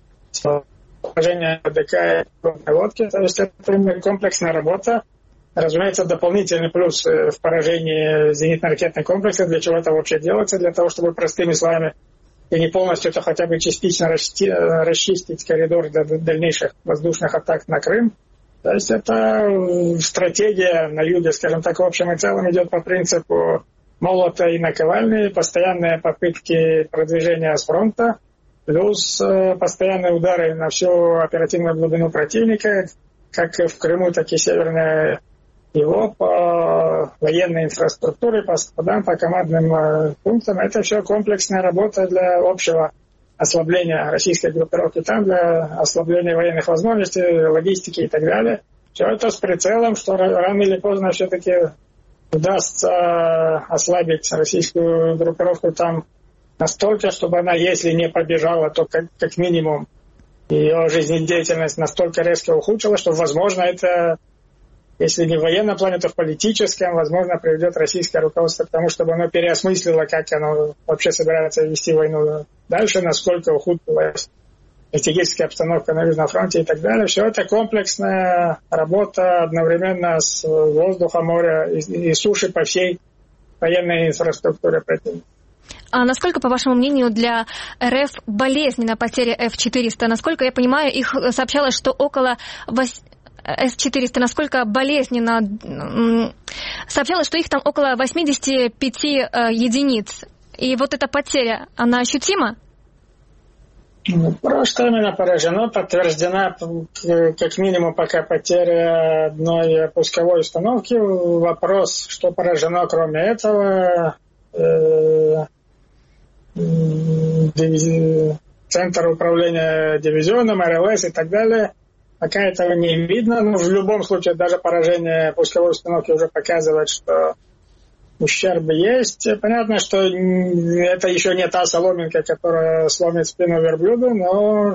положение ДК и лодки. То есть это комплексная работа. Разумеется, дополнительный плюс в поражении зенитно-ракетных комплексов. Для чего это вообще делается? Для того, чтобы простыми словами и не полностью, то хотя бы частично расчистить коридор для дальнейших воздушных атак на Крым. То есть это стратегия на юге, скажем так, в общем и целом идет по принципу молота и наковальни, постоянные попытки продвижения с фронта, плюс постоянные удары на всю оперативную глубину противника, как в Крыму, так и северное его, по военной инфраструктуре, по складам, по командным пунктам. Это все комплексная работа для общего ослабления российской группировки там, для ослабления военных возможностей, логистики и так далее. Все это с прицелом, что рано или поздно все-таки удастся ослабить российскую группировку там настолько, чтобы она, если не побежала, то как, как минимум ее жизнедеятельность настолько резко ухудшилась, что, возможно, это, если не в военном плане, то в политическом, возможно, приведет российское руководство к тому, чтобы оно переосмыслило, как оно вообще собирается вести войну дальше, насколько ухудшилась стратегическая обстановка на Южном фронте и так далее. Все это комплексная работа одновременно с воздуха, моря и, и суши по всей военной инфраструктуре противника. А насколько, по вашему мнению, для РФ болезненна потеря эф четыреста? Насколько я понимаю, их сообщалось, что около эс четыреста, насколько болезненно, сообщалось, что их там около восемьдесят пять единиц. И вот эта потеря, она ощутима? Просто именно поражено, подтверждена как минимум пока потеря одной пусковой установки. Вопрос, что поражено кроме этого, центр управления дивизионом, эр эл эс и так далее, пока этого не видно. Но в любом случае даже поражение пусковой установки уже показывает, что ущерб есть. Понятно, что это еще не та соломинка, которая сломит спину верблюду, но,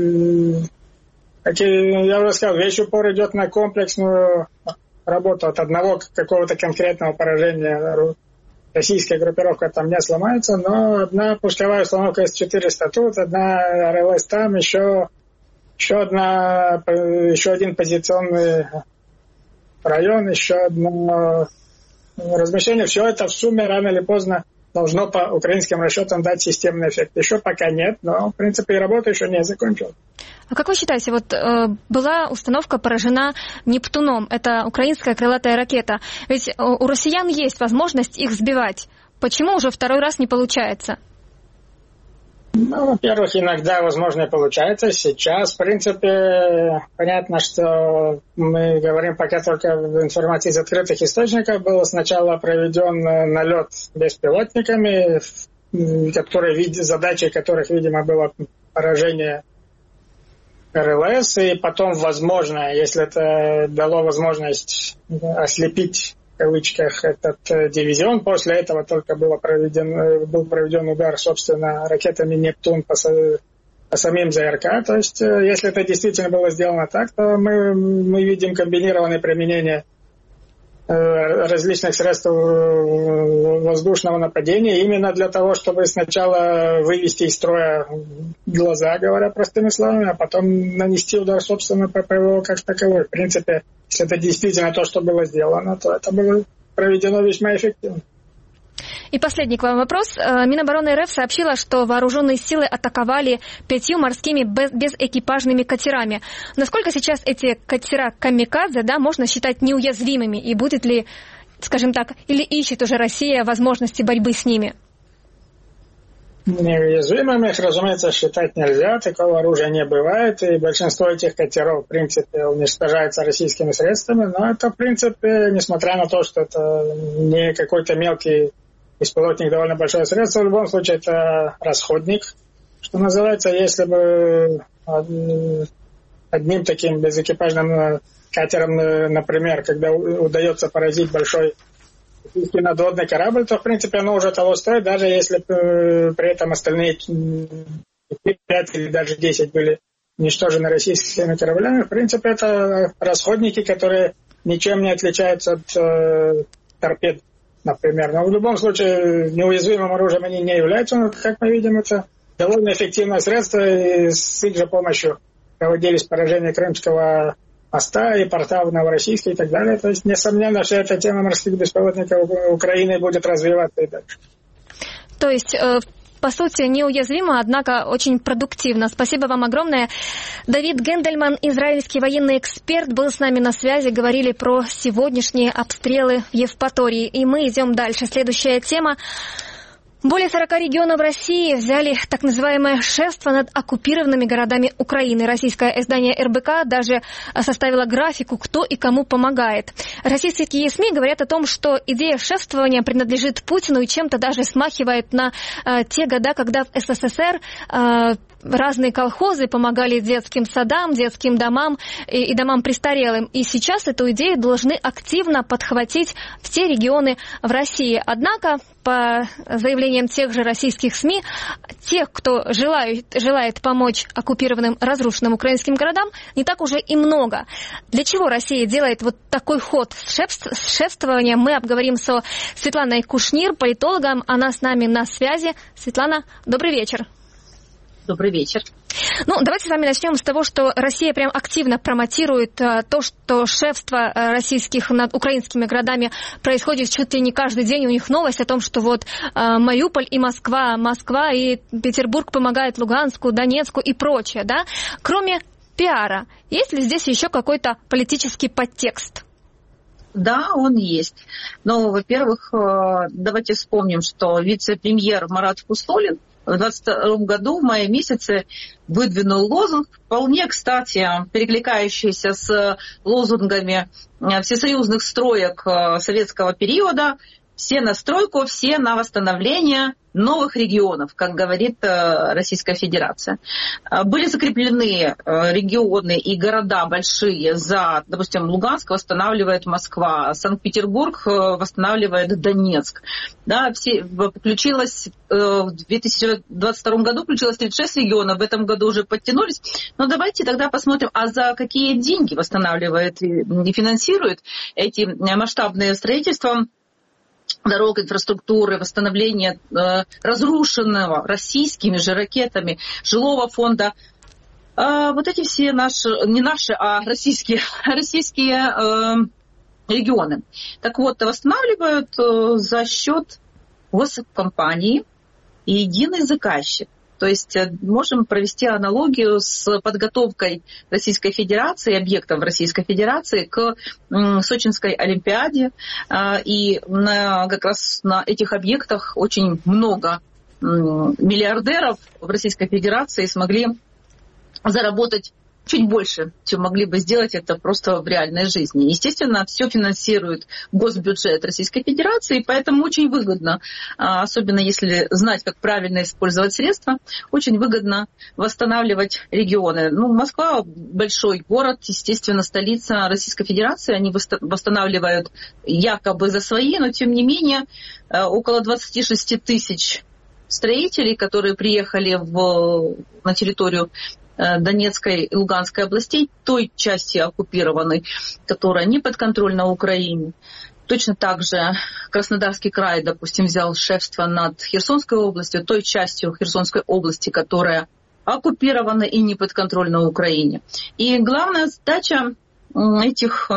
как я уже сказал, весь упор идет на комплексную работу. От одного какого-то конкретного поражения российская группировка там не сломается, но одна пусковая установка эс четыреста тут, одна эр эл эс там, еще, еще, одна, еще один позиционный район, еще одно размещение. Все это в сумме рано или поздно должно по украинским расчетам дать системный эффект. Еще пока нет, но в принципе и работа еще не закончилась. А как вы считаете, вот э, была установка поражена Нептуном, это украинская крылатая ракета, ведь э, у россиян есть возможность их сбивать. Почему уже второй раз не получается? Ну, во-первых, иногда, возможно, и получается. Сейчас, в принципе, понятно, что мы говорим пока только в информации из открытых источников. Был сначала проведен налет беспилотниками, которые, задачей которых, видимо, было поражение эр эл эс, и потом, возможно, если это дало возможность ослепить, в кавычках, этот дивизион, после этого только было проведен, был проведен удар, собственно, ракетами «Нептун» по, по самим ЗРК. То есть, если это действительно было сделано так, то мы, мы видим комбинированное применение различных средств воздушного нападения именно для того, чтобы сначала вывести из строя глаза, говоря простыми словами, а потом нанести удар, собственно, по ПВО как таковой. В принципе, если это действительно то, что было сделано, то это было проведено весьма эффективно. И последний к вам вопрос. Минобороны РФ сообщила, что вооруженные силы атаковали пятью морскими безэкипажными катерами. Насколько сейчас эти катера камикадзе, да, можно считать неуязвимыми? И будет ли скажем так, или ищет уже Россия возможности борьбы с ними? Неуязвимыми их, разумеется, считать нельзя, такого оружия не бывает, и большинство этих катеров, в принципе, уничтожается российскими средствами, но это, в принципе, несмотря на то, что это не какой-то мелкий беспилотник, довольно большое средство, в любом случае это расходник, что называется. Если бы одним таким безэкипажным катером, например, когда удается поразить большой надводный корабль, то, в принципе, оно уже того стоит, даже если э, при этом остальные пять или даже десять были уничтожены российскими кораблями. В принципе, это расходники, которые ничем не отличаются от э, торпед, например. Но в любом случае, неуязвимым оружием они не являются, но, как мы видим, это довольно эффективное средство, и с их же помощью проводились поражения Крымского моста и порта в Новороссийске и так далее. То есть, несомненно, что эта тема морских беспилотников Украины будет развиваться и дальше. То есть, э, по сути, неуязвимо, однако очень продуктивно. Спасибо вам огромное. Давид Гендельман, израильский военный эксперт, был с нами на связи. Говорили про сегодняшние обстрелы в Евпатории. И мы идем дальше. Следующая тема. Более сорока регионов России взяли так называемое шефство над оккупированными городами Украины. Российское издание эр бэ ка даже составило графику, кто и кому помогает. Российские СМИ говорят о том, что идея шефствования принадлежит Путину и чем-то даже смахивает на э, те года, когда в эс эс эс эр э, разные колхозы помогали детским садам, детским домам и, и домам престарелым. И сейчас эту идею должны активно подхватить все регионы в России. Однако, по заявлениям тех же российских СМИ, тех, кто желает, желает помочь оккупированным, разрушенным украинским городам, не так уже и много. Для чего Россия делает вот такой ход с, шеф, с шефствованием, мы обговорим со Светланой Кушнир, политологом. Она с нами на связи. Светлана, добрый вечер. Добрый вечер. Ну, давайте с вами начнем с того, что Россия прям активно промотирует а, то, что шефство а, российских над украинскими городами происходит чуть ли не каждый день. У них новость о том, что вот а, Мариуполь и Москва, Москва и Петербург помогают Луганску, Донецку и прочее, да? Кроме пиара, есть ли здесь еще какой-то политический подтекст? Да, он есть. Но, во-первых, давайте вспомним, что вице-премьер Марат Хусоллин в двадцать втором году в мае месяце выдвинул лозунг, вполне, кстати, перекликающийся с лозунгами всесоюзных строек советского периода: все на стройку, все на восстановление новых регионов, как говорит Российская Федерация. Были закреплены регионы и города большие за, допустим, Луганск восстанавливает Москва, Санкт-Петербург восстанавливает Донецк. Да, все, включилось, в две тысячи двадцать втором году включилось тридцать шесть регионов, в этом году уже подтянулись. Но давайте тогда посмотрим, а за какие деньги восстанавливает и финансирует эти масштабные строительства дорог, инфраструктуры, восстановление э, разрушенного российскими же ракетами жилого фонда. Э, вот эти все наши, не наши, а российские, российские э, регионы. Так вот, восстанавливают э, за счет госкомпании и единый заказчик. То есть можем провести аналогию с подготовкой Российской Федерации, объектов Российской Федерации к Сочинской Олимпиаде. И на, как раз на этих объектах очень много миллиардеров в Российской Федерации смогли заработать чуть больше, чем могли бы сделать это просто в реальной жизни. Естественно, все финансирует госбюджет Российской Федерации, поэтому очень выгодно, особенно если знать, как правильно использовать средства, очень выгодно восстанавливать регионы. Ну, Москва — большой город, естественно, столица Российской Федерации, они восстанавливают якобы за свои, но тем не менее около двадцать шесть тысяч строителей, которые приехали в, на территорию Донецкой и Луганской областей, той части оккупированной, которая не подконтрольна Украине. Точно так же Краснодарский край, допустим, взял шефство над Херсонской областью, той частью Херсонской области, которая оккупирована и не подконтрольна Украине. И главная задача этих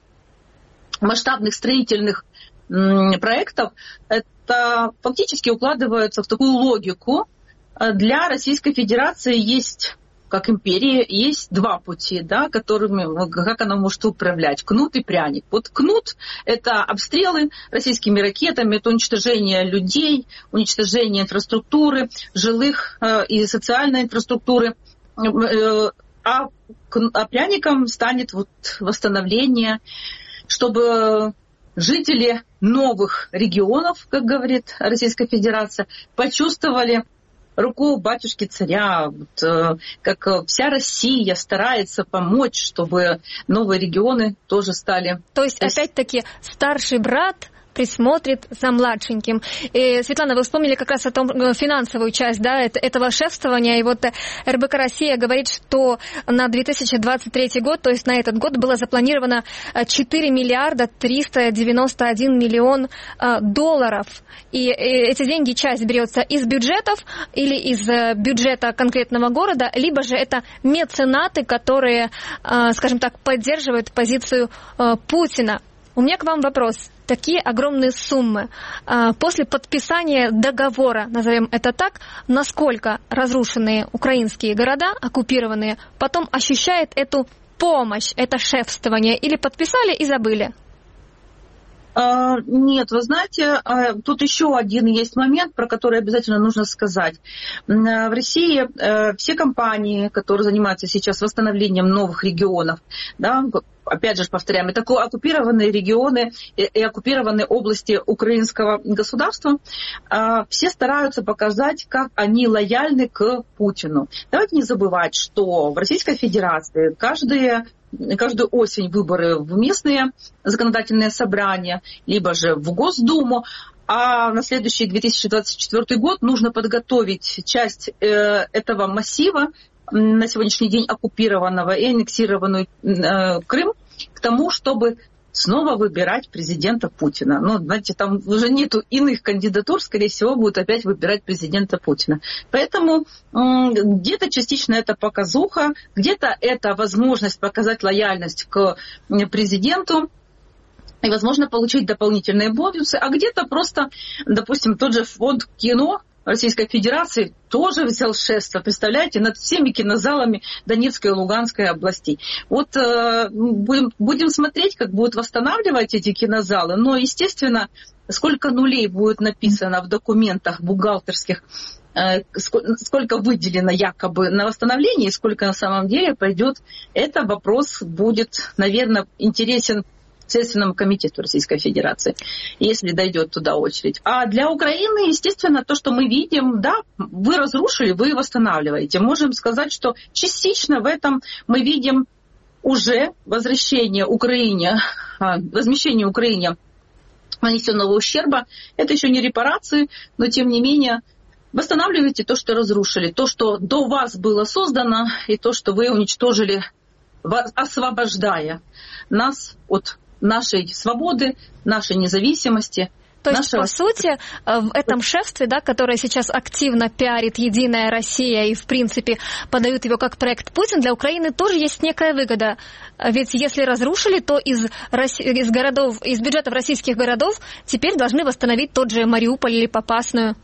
масштабных строительных проектов — это фактически укладывается в такую логику. Для Российской Федерации есть как империи, есть два пути, да, которыми, как она может управлять. Кнут и пряник. Вот кнут – это обстрелы российскими ракетами, это уничтожение людей, уничтожение инфраструктуры, жилых э, и социальной инфраструктуры. Э, а, а пряником станет вот восстановление, чтобы жители новых регионов, как говорит Российская Федерация, почувствовали руку батюшки-царя, вот, э, как вся Россия старается помочь, чтобы новые регионы тоже стали... То есть, опять-таки, старший брат присмотрит за младшеньким. И, Светлана, вы вспомнили как раз о том, финансовую часть, да, этого шефствования. И вот эр бэ ка Россия говорит, что на две тысячи двадцать третий год, то есть на этот год, было запланировано четыре миллиарда триста девяносто один миллион долларов. И эти деньги, часть берется из бюджетов или из бюджета конкретного города, либо же это меценаты, которые, скажем так, поддерживают позицию Путина. У меня к вам вопрос. Такие огромные суммы. После подписания договора, назовем это так, насколько разрушенные украинские города, оккупированные, потом ощущают эту помощь, это шефствование, или подписали и забыли? Нет, вы знаете, тут еще один есть момент, про который обязательно нужно сказать. В России все компании, которые занимаются сейчас восстановлением новых регионов, да, опять же повторяем, это оккупированные регионы и оккупированные области украинского государства, все стараются показать, как они лояльны к Путину. Давайте не забывать, что в Российской Федерации каждые каждую осень выборы в местные законодательные собрания, либо же в Госдуму, а на следующий две тысячи двадцать четвёртый год нужно подготовить часть э, этого массива, на сегодняшний день оккупированного и аннексированную э, Крым, к тому, чтобы снова выбирать президента Путина. Ну, знаете, там уже нету иных кандидатур, скорее всего, будут опять выбирать президента Путина. Поэтому где-то частично это показуха, где-то это возможность показать лояльность к президенту и, возможно, получить дополнительные бонусы, а где-то просто, допустим, тот же фонд кино Российской Федерации тоже взял шефство, представляете, над всеми кинозалами Донецкой и Луганской областей. Вот э, будем, будем смотреть, как будут восстанавливать эти кинозалы, но, естественно, сколько нулей будет написано в документах бухгалтерских, э, сколько, сколько выделено якобы на восстановление и сколько на самом деле пойдет, это вопрос будет, наверное, интересен Следственному комитету Российской Федерации, если дойдет туда очередь. А для Украины, естественно, то, что мы видим, да, вы разрушили, вы восстанавливаете. Можем сказать, что частично в этом мы видим уже возвращение Украине, возмещение Украине нанесенного ущерба. Это еще не репарации, но тем не менее восстанавливаете то, что разрушили, то, что до вас было создано, и то, что вы уничтожили, освобождая нас от нашей свободы, нашей независимости. То есть, нашего... по сути, в этом шефстве, да, которое сейчас активно пиарит «Единая Россия» и, в принципе, подают его как проект Путин, для Украины тоже есть некая выгода. Ведь если разрушили, то из, из, городов, из бюджетов российских городов теперь должны восстановить тот же Мариуполь или Попасную.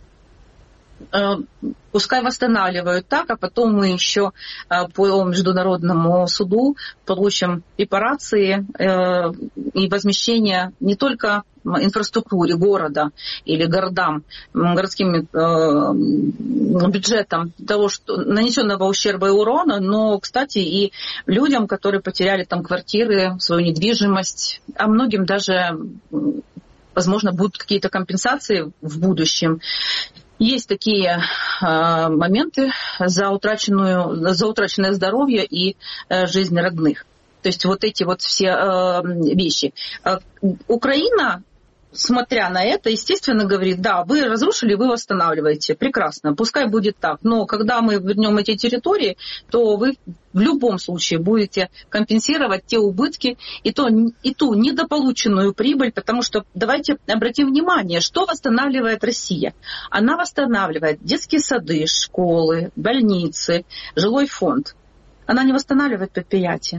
Пускай восстанавливают так, а потом мы еще по международному суду получим репарации и возмещение не только инфраструктуре города или городам, городским бюджетам того, что нанесенного ущерба и урона, но, кстати, и людям, которые потеряли там квартиры, свою недвижимость, а многим даже, возможно, будут какие-то компенсации в будущем. Есть такие э, моменты за, утраченную, за утраченное здоровье и э, жизнь родных. То есть вот эти вот все э, вещи. Э, Украина, смотря на это, естественно, говорит, да, вы разрушили, вы восстанавливаете. Прекрасно, пускай будет так. Но когда мы вернем эти территории, то вы в любом случае будете компенсировать те убытки и, то, и ту недополученную прибыль, потому что давайте обратим внимание, что восстанавливает Россия. Она восстанавливает детские сады, школы, больницы, жилой фонд. Она не восстанавливает предприятия.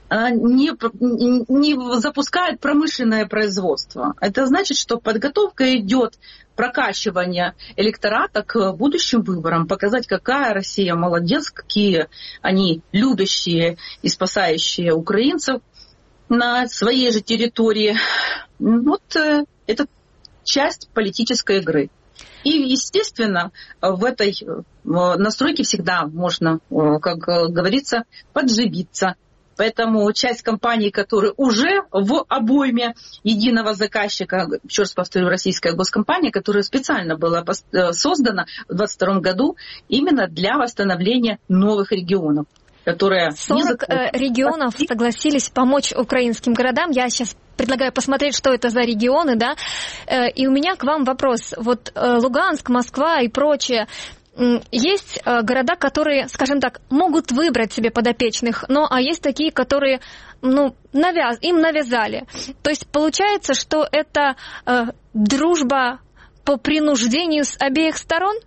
не, не запускает промышленное производство. Это значит, что подготовка идет, прокачивание электората к будущим выборам, показать, какая Россия молодец, какие они любящие и спасающие украинцев на своей же территории. Вот это часть политической игры. И, естественно, в этой настройке всегда можно, как говорится, подживиться. Поэтому часть компаний, которые уже в обойме единого заказчика, еще раз повторю, российская госкомпания, которая специально была создана в двадцать втором году именно для восстановления новых регионов. Которые сорок регионов согласились помочь украинским городам. Я сейчас предлагаю посмотреть, что это за регионы, да. И у меня к вам вопрос. Вот Луганск, Москва и прочее. Есть города, которые, скажем так, могут выбрать себе подопечных, но а есть такие, которые, ну, навяз, им навязали. То есть получается, что это э, дружба по принуждению с обеих сторон?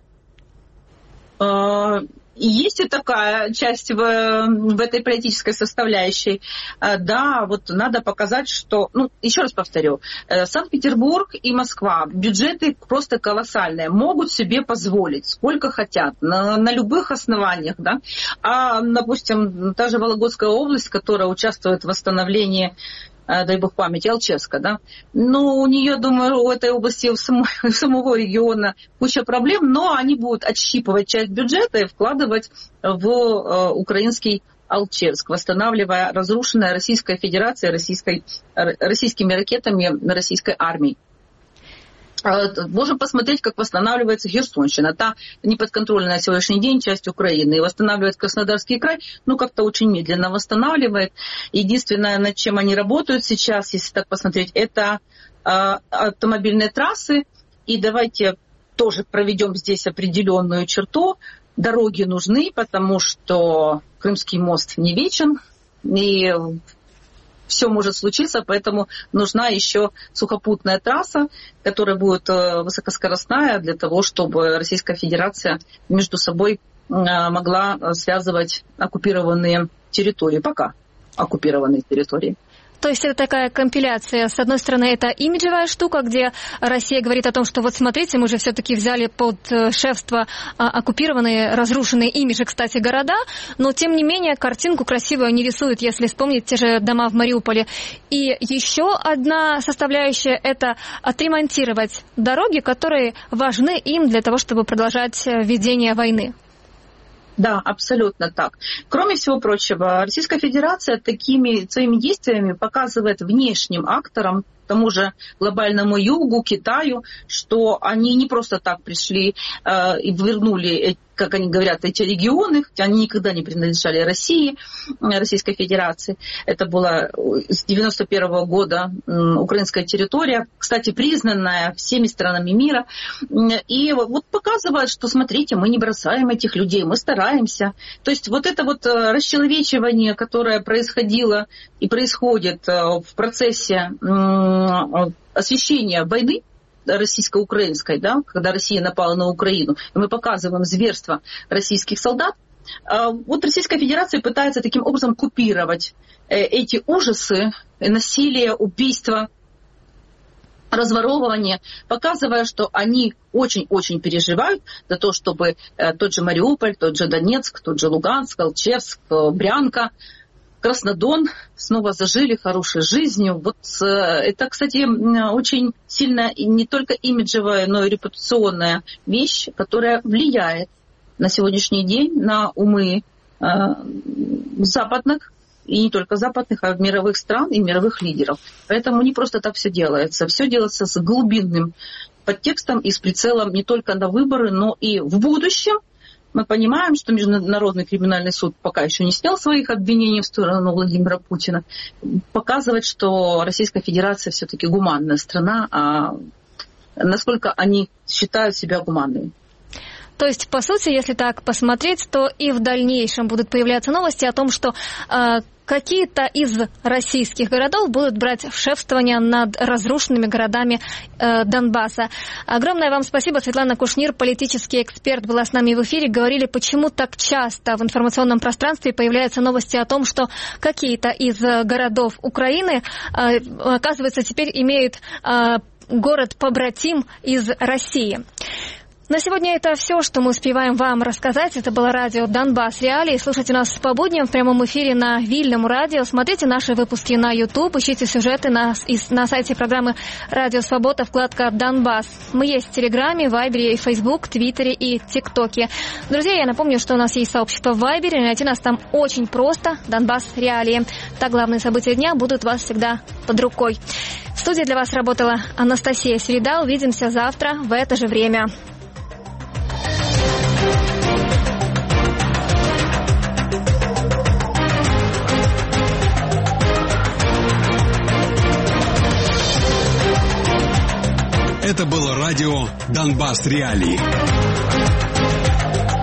Есть и такая часть в, в этой политической составляющей. Да, вот надо показать, что... Ну, еще раз повторю. Санкт-Петербург и Москва, бюджеты просто колоссальные, могут себе позволить, сколько хотят, на, на любых основаниях, да. А, допустим, та же Вологодская область, которая участвует в восстановлении, дай бог памяти, Алчевска, да. Но у нее, думаю, у этой области, у самого, у самого региона куча проблем, но они будут отщипывать часть бюджета и вкладывать в э, украинский Алчевск, восстанавливая разрушенное Российской Федерацией, российской, российскими ракетами российской армии. Можем посмотреть, как восстанавливается Херсонщина. Та неподконтрольная на сегодняшний день часть Украины. И восстанавливает Краснодарский край, ну, как-то очень медленно восстанавливает. Единственное, над чем они работают сейчас, если так посмотреть, это э, автомобильные трассы. И давайте тоже проведем здесь определенную черту. Дороги нужны, потому что Крымский мост не вечен. И все может случиться, поэтому нужна еще сухопутная трасса, которая будет высокоскоростная для того, чтобы Российская Федерация между собой могла связывать оккупированные территории, пока оккупированные территории. То есть это такая компиляция. С одной стороны, это имиджевая штука, где Россия говорит о том, что вот смотрите, мы же все-таки взяли под шефство оккупированные, разрушенные ими же, кстати, города, но тем не менее картинку красивую не рисуют, если вспомнить те же дома в Мариуполе. И еще одна составляющая – это отремонтировать дороги, которые важны им для того, чтобы продолжать ведение войны. Да, абсолютно так. Кроме всего прочего, Российская Федерация такими своими действиями показывает внешним акторам, тому же глобальному югу, Китаю, что они не просто так пришли э, и вернули, как они говорят, эти регионы, хотя они никогда не принадлежали России, Российской Федерации. Это была с девяносто первого года украинская территория, кстати, признанная всеми странами мира. И вот показывает, что, смотрите, мы не бросаем этих людей, мы стараемся. То есть вот это вот расчеловечивание, которое происходило и происходит в процессе освещения войны российско-украинской, да, когда Россия напала на Украину, и мы показываем зверство российских солдат, вот Российская Федерация пытается таким образом купировать эти ужасы, насилие, убийства, разворовывание, показывая, что они очень-очень переживают за то, чтобы тот же Мариуполь, тот же Донецк, тот же Луганск, Алчевск, Брянка, Краснодон снова зажили хорошей жизнью. Вот это, кстати, очень сильно не только имиджевая, но и репутационная вещь, которая влияет на сегодняшний день на умы э, западных, и не только западных, а мировых стран и мировых лидеров. Поэтому не просто так все делается. Все делается с глубинным подтекстом и с прицелом не только на выборы, но и в будущем. Мы понимаем, что Международный криминальный суд пока еще не снял своих обвинений в сторону Владимира Путина. Показывает, что Российская Федерация все-таки гуманная страна, а насколько они считают себя гуманными. То есть, по сути, если так посмотреть, то и в дальнейшем будут появляться новости о том, что э, какие-то из российских городов будут брать шефствование над разрушенными городами э, Донбасса. Огромное вам спасибо, Светлана Кушнир, политический эксперт, была с нами в эфире. Говорили, почему так часто в информационном пространстве появляются новости о том, что какие-то из городов Украины, э, оказывается, теперь имеют э, город-побратим из России. На сегодня это все, что мы успеваем вам рассказать. Это было радио «Донбасс Реалии». Слушайте нас по будням в прямом эфире на Вильном радио. Смотрите наши выпуски на YouTube, ищите сюжеты на, на сайте программы «Радио Свобода», вкладка «Донбасс». Мы есть в Телеграме, Вайбере, Фейсбук, Твиттере и ТикТоке. Друзья, я напомню, что у нас есть сообщество в Вайбере. Найти нас там очень просто. «Донбасс Реалии». Так главные события дня будут у вас всегда под рукой. В студии для вас работала Анастасия Середа. Увидимся завтра в это же время. Это было радио «Донбасс Реалии».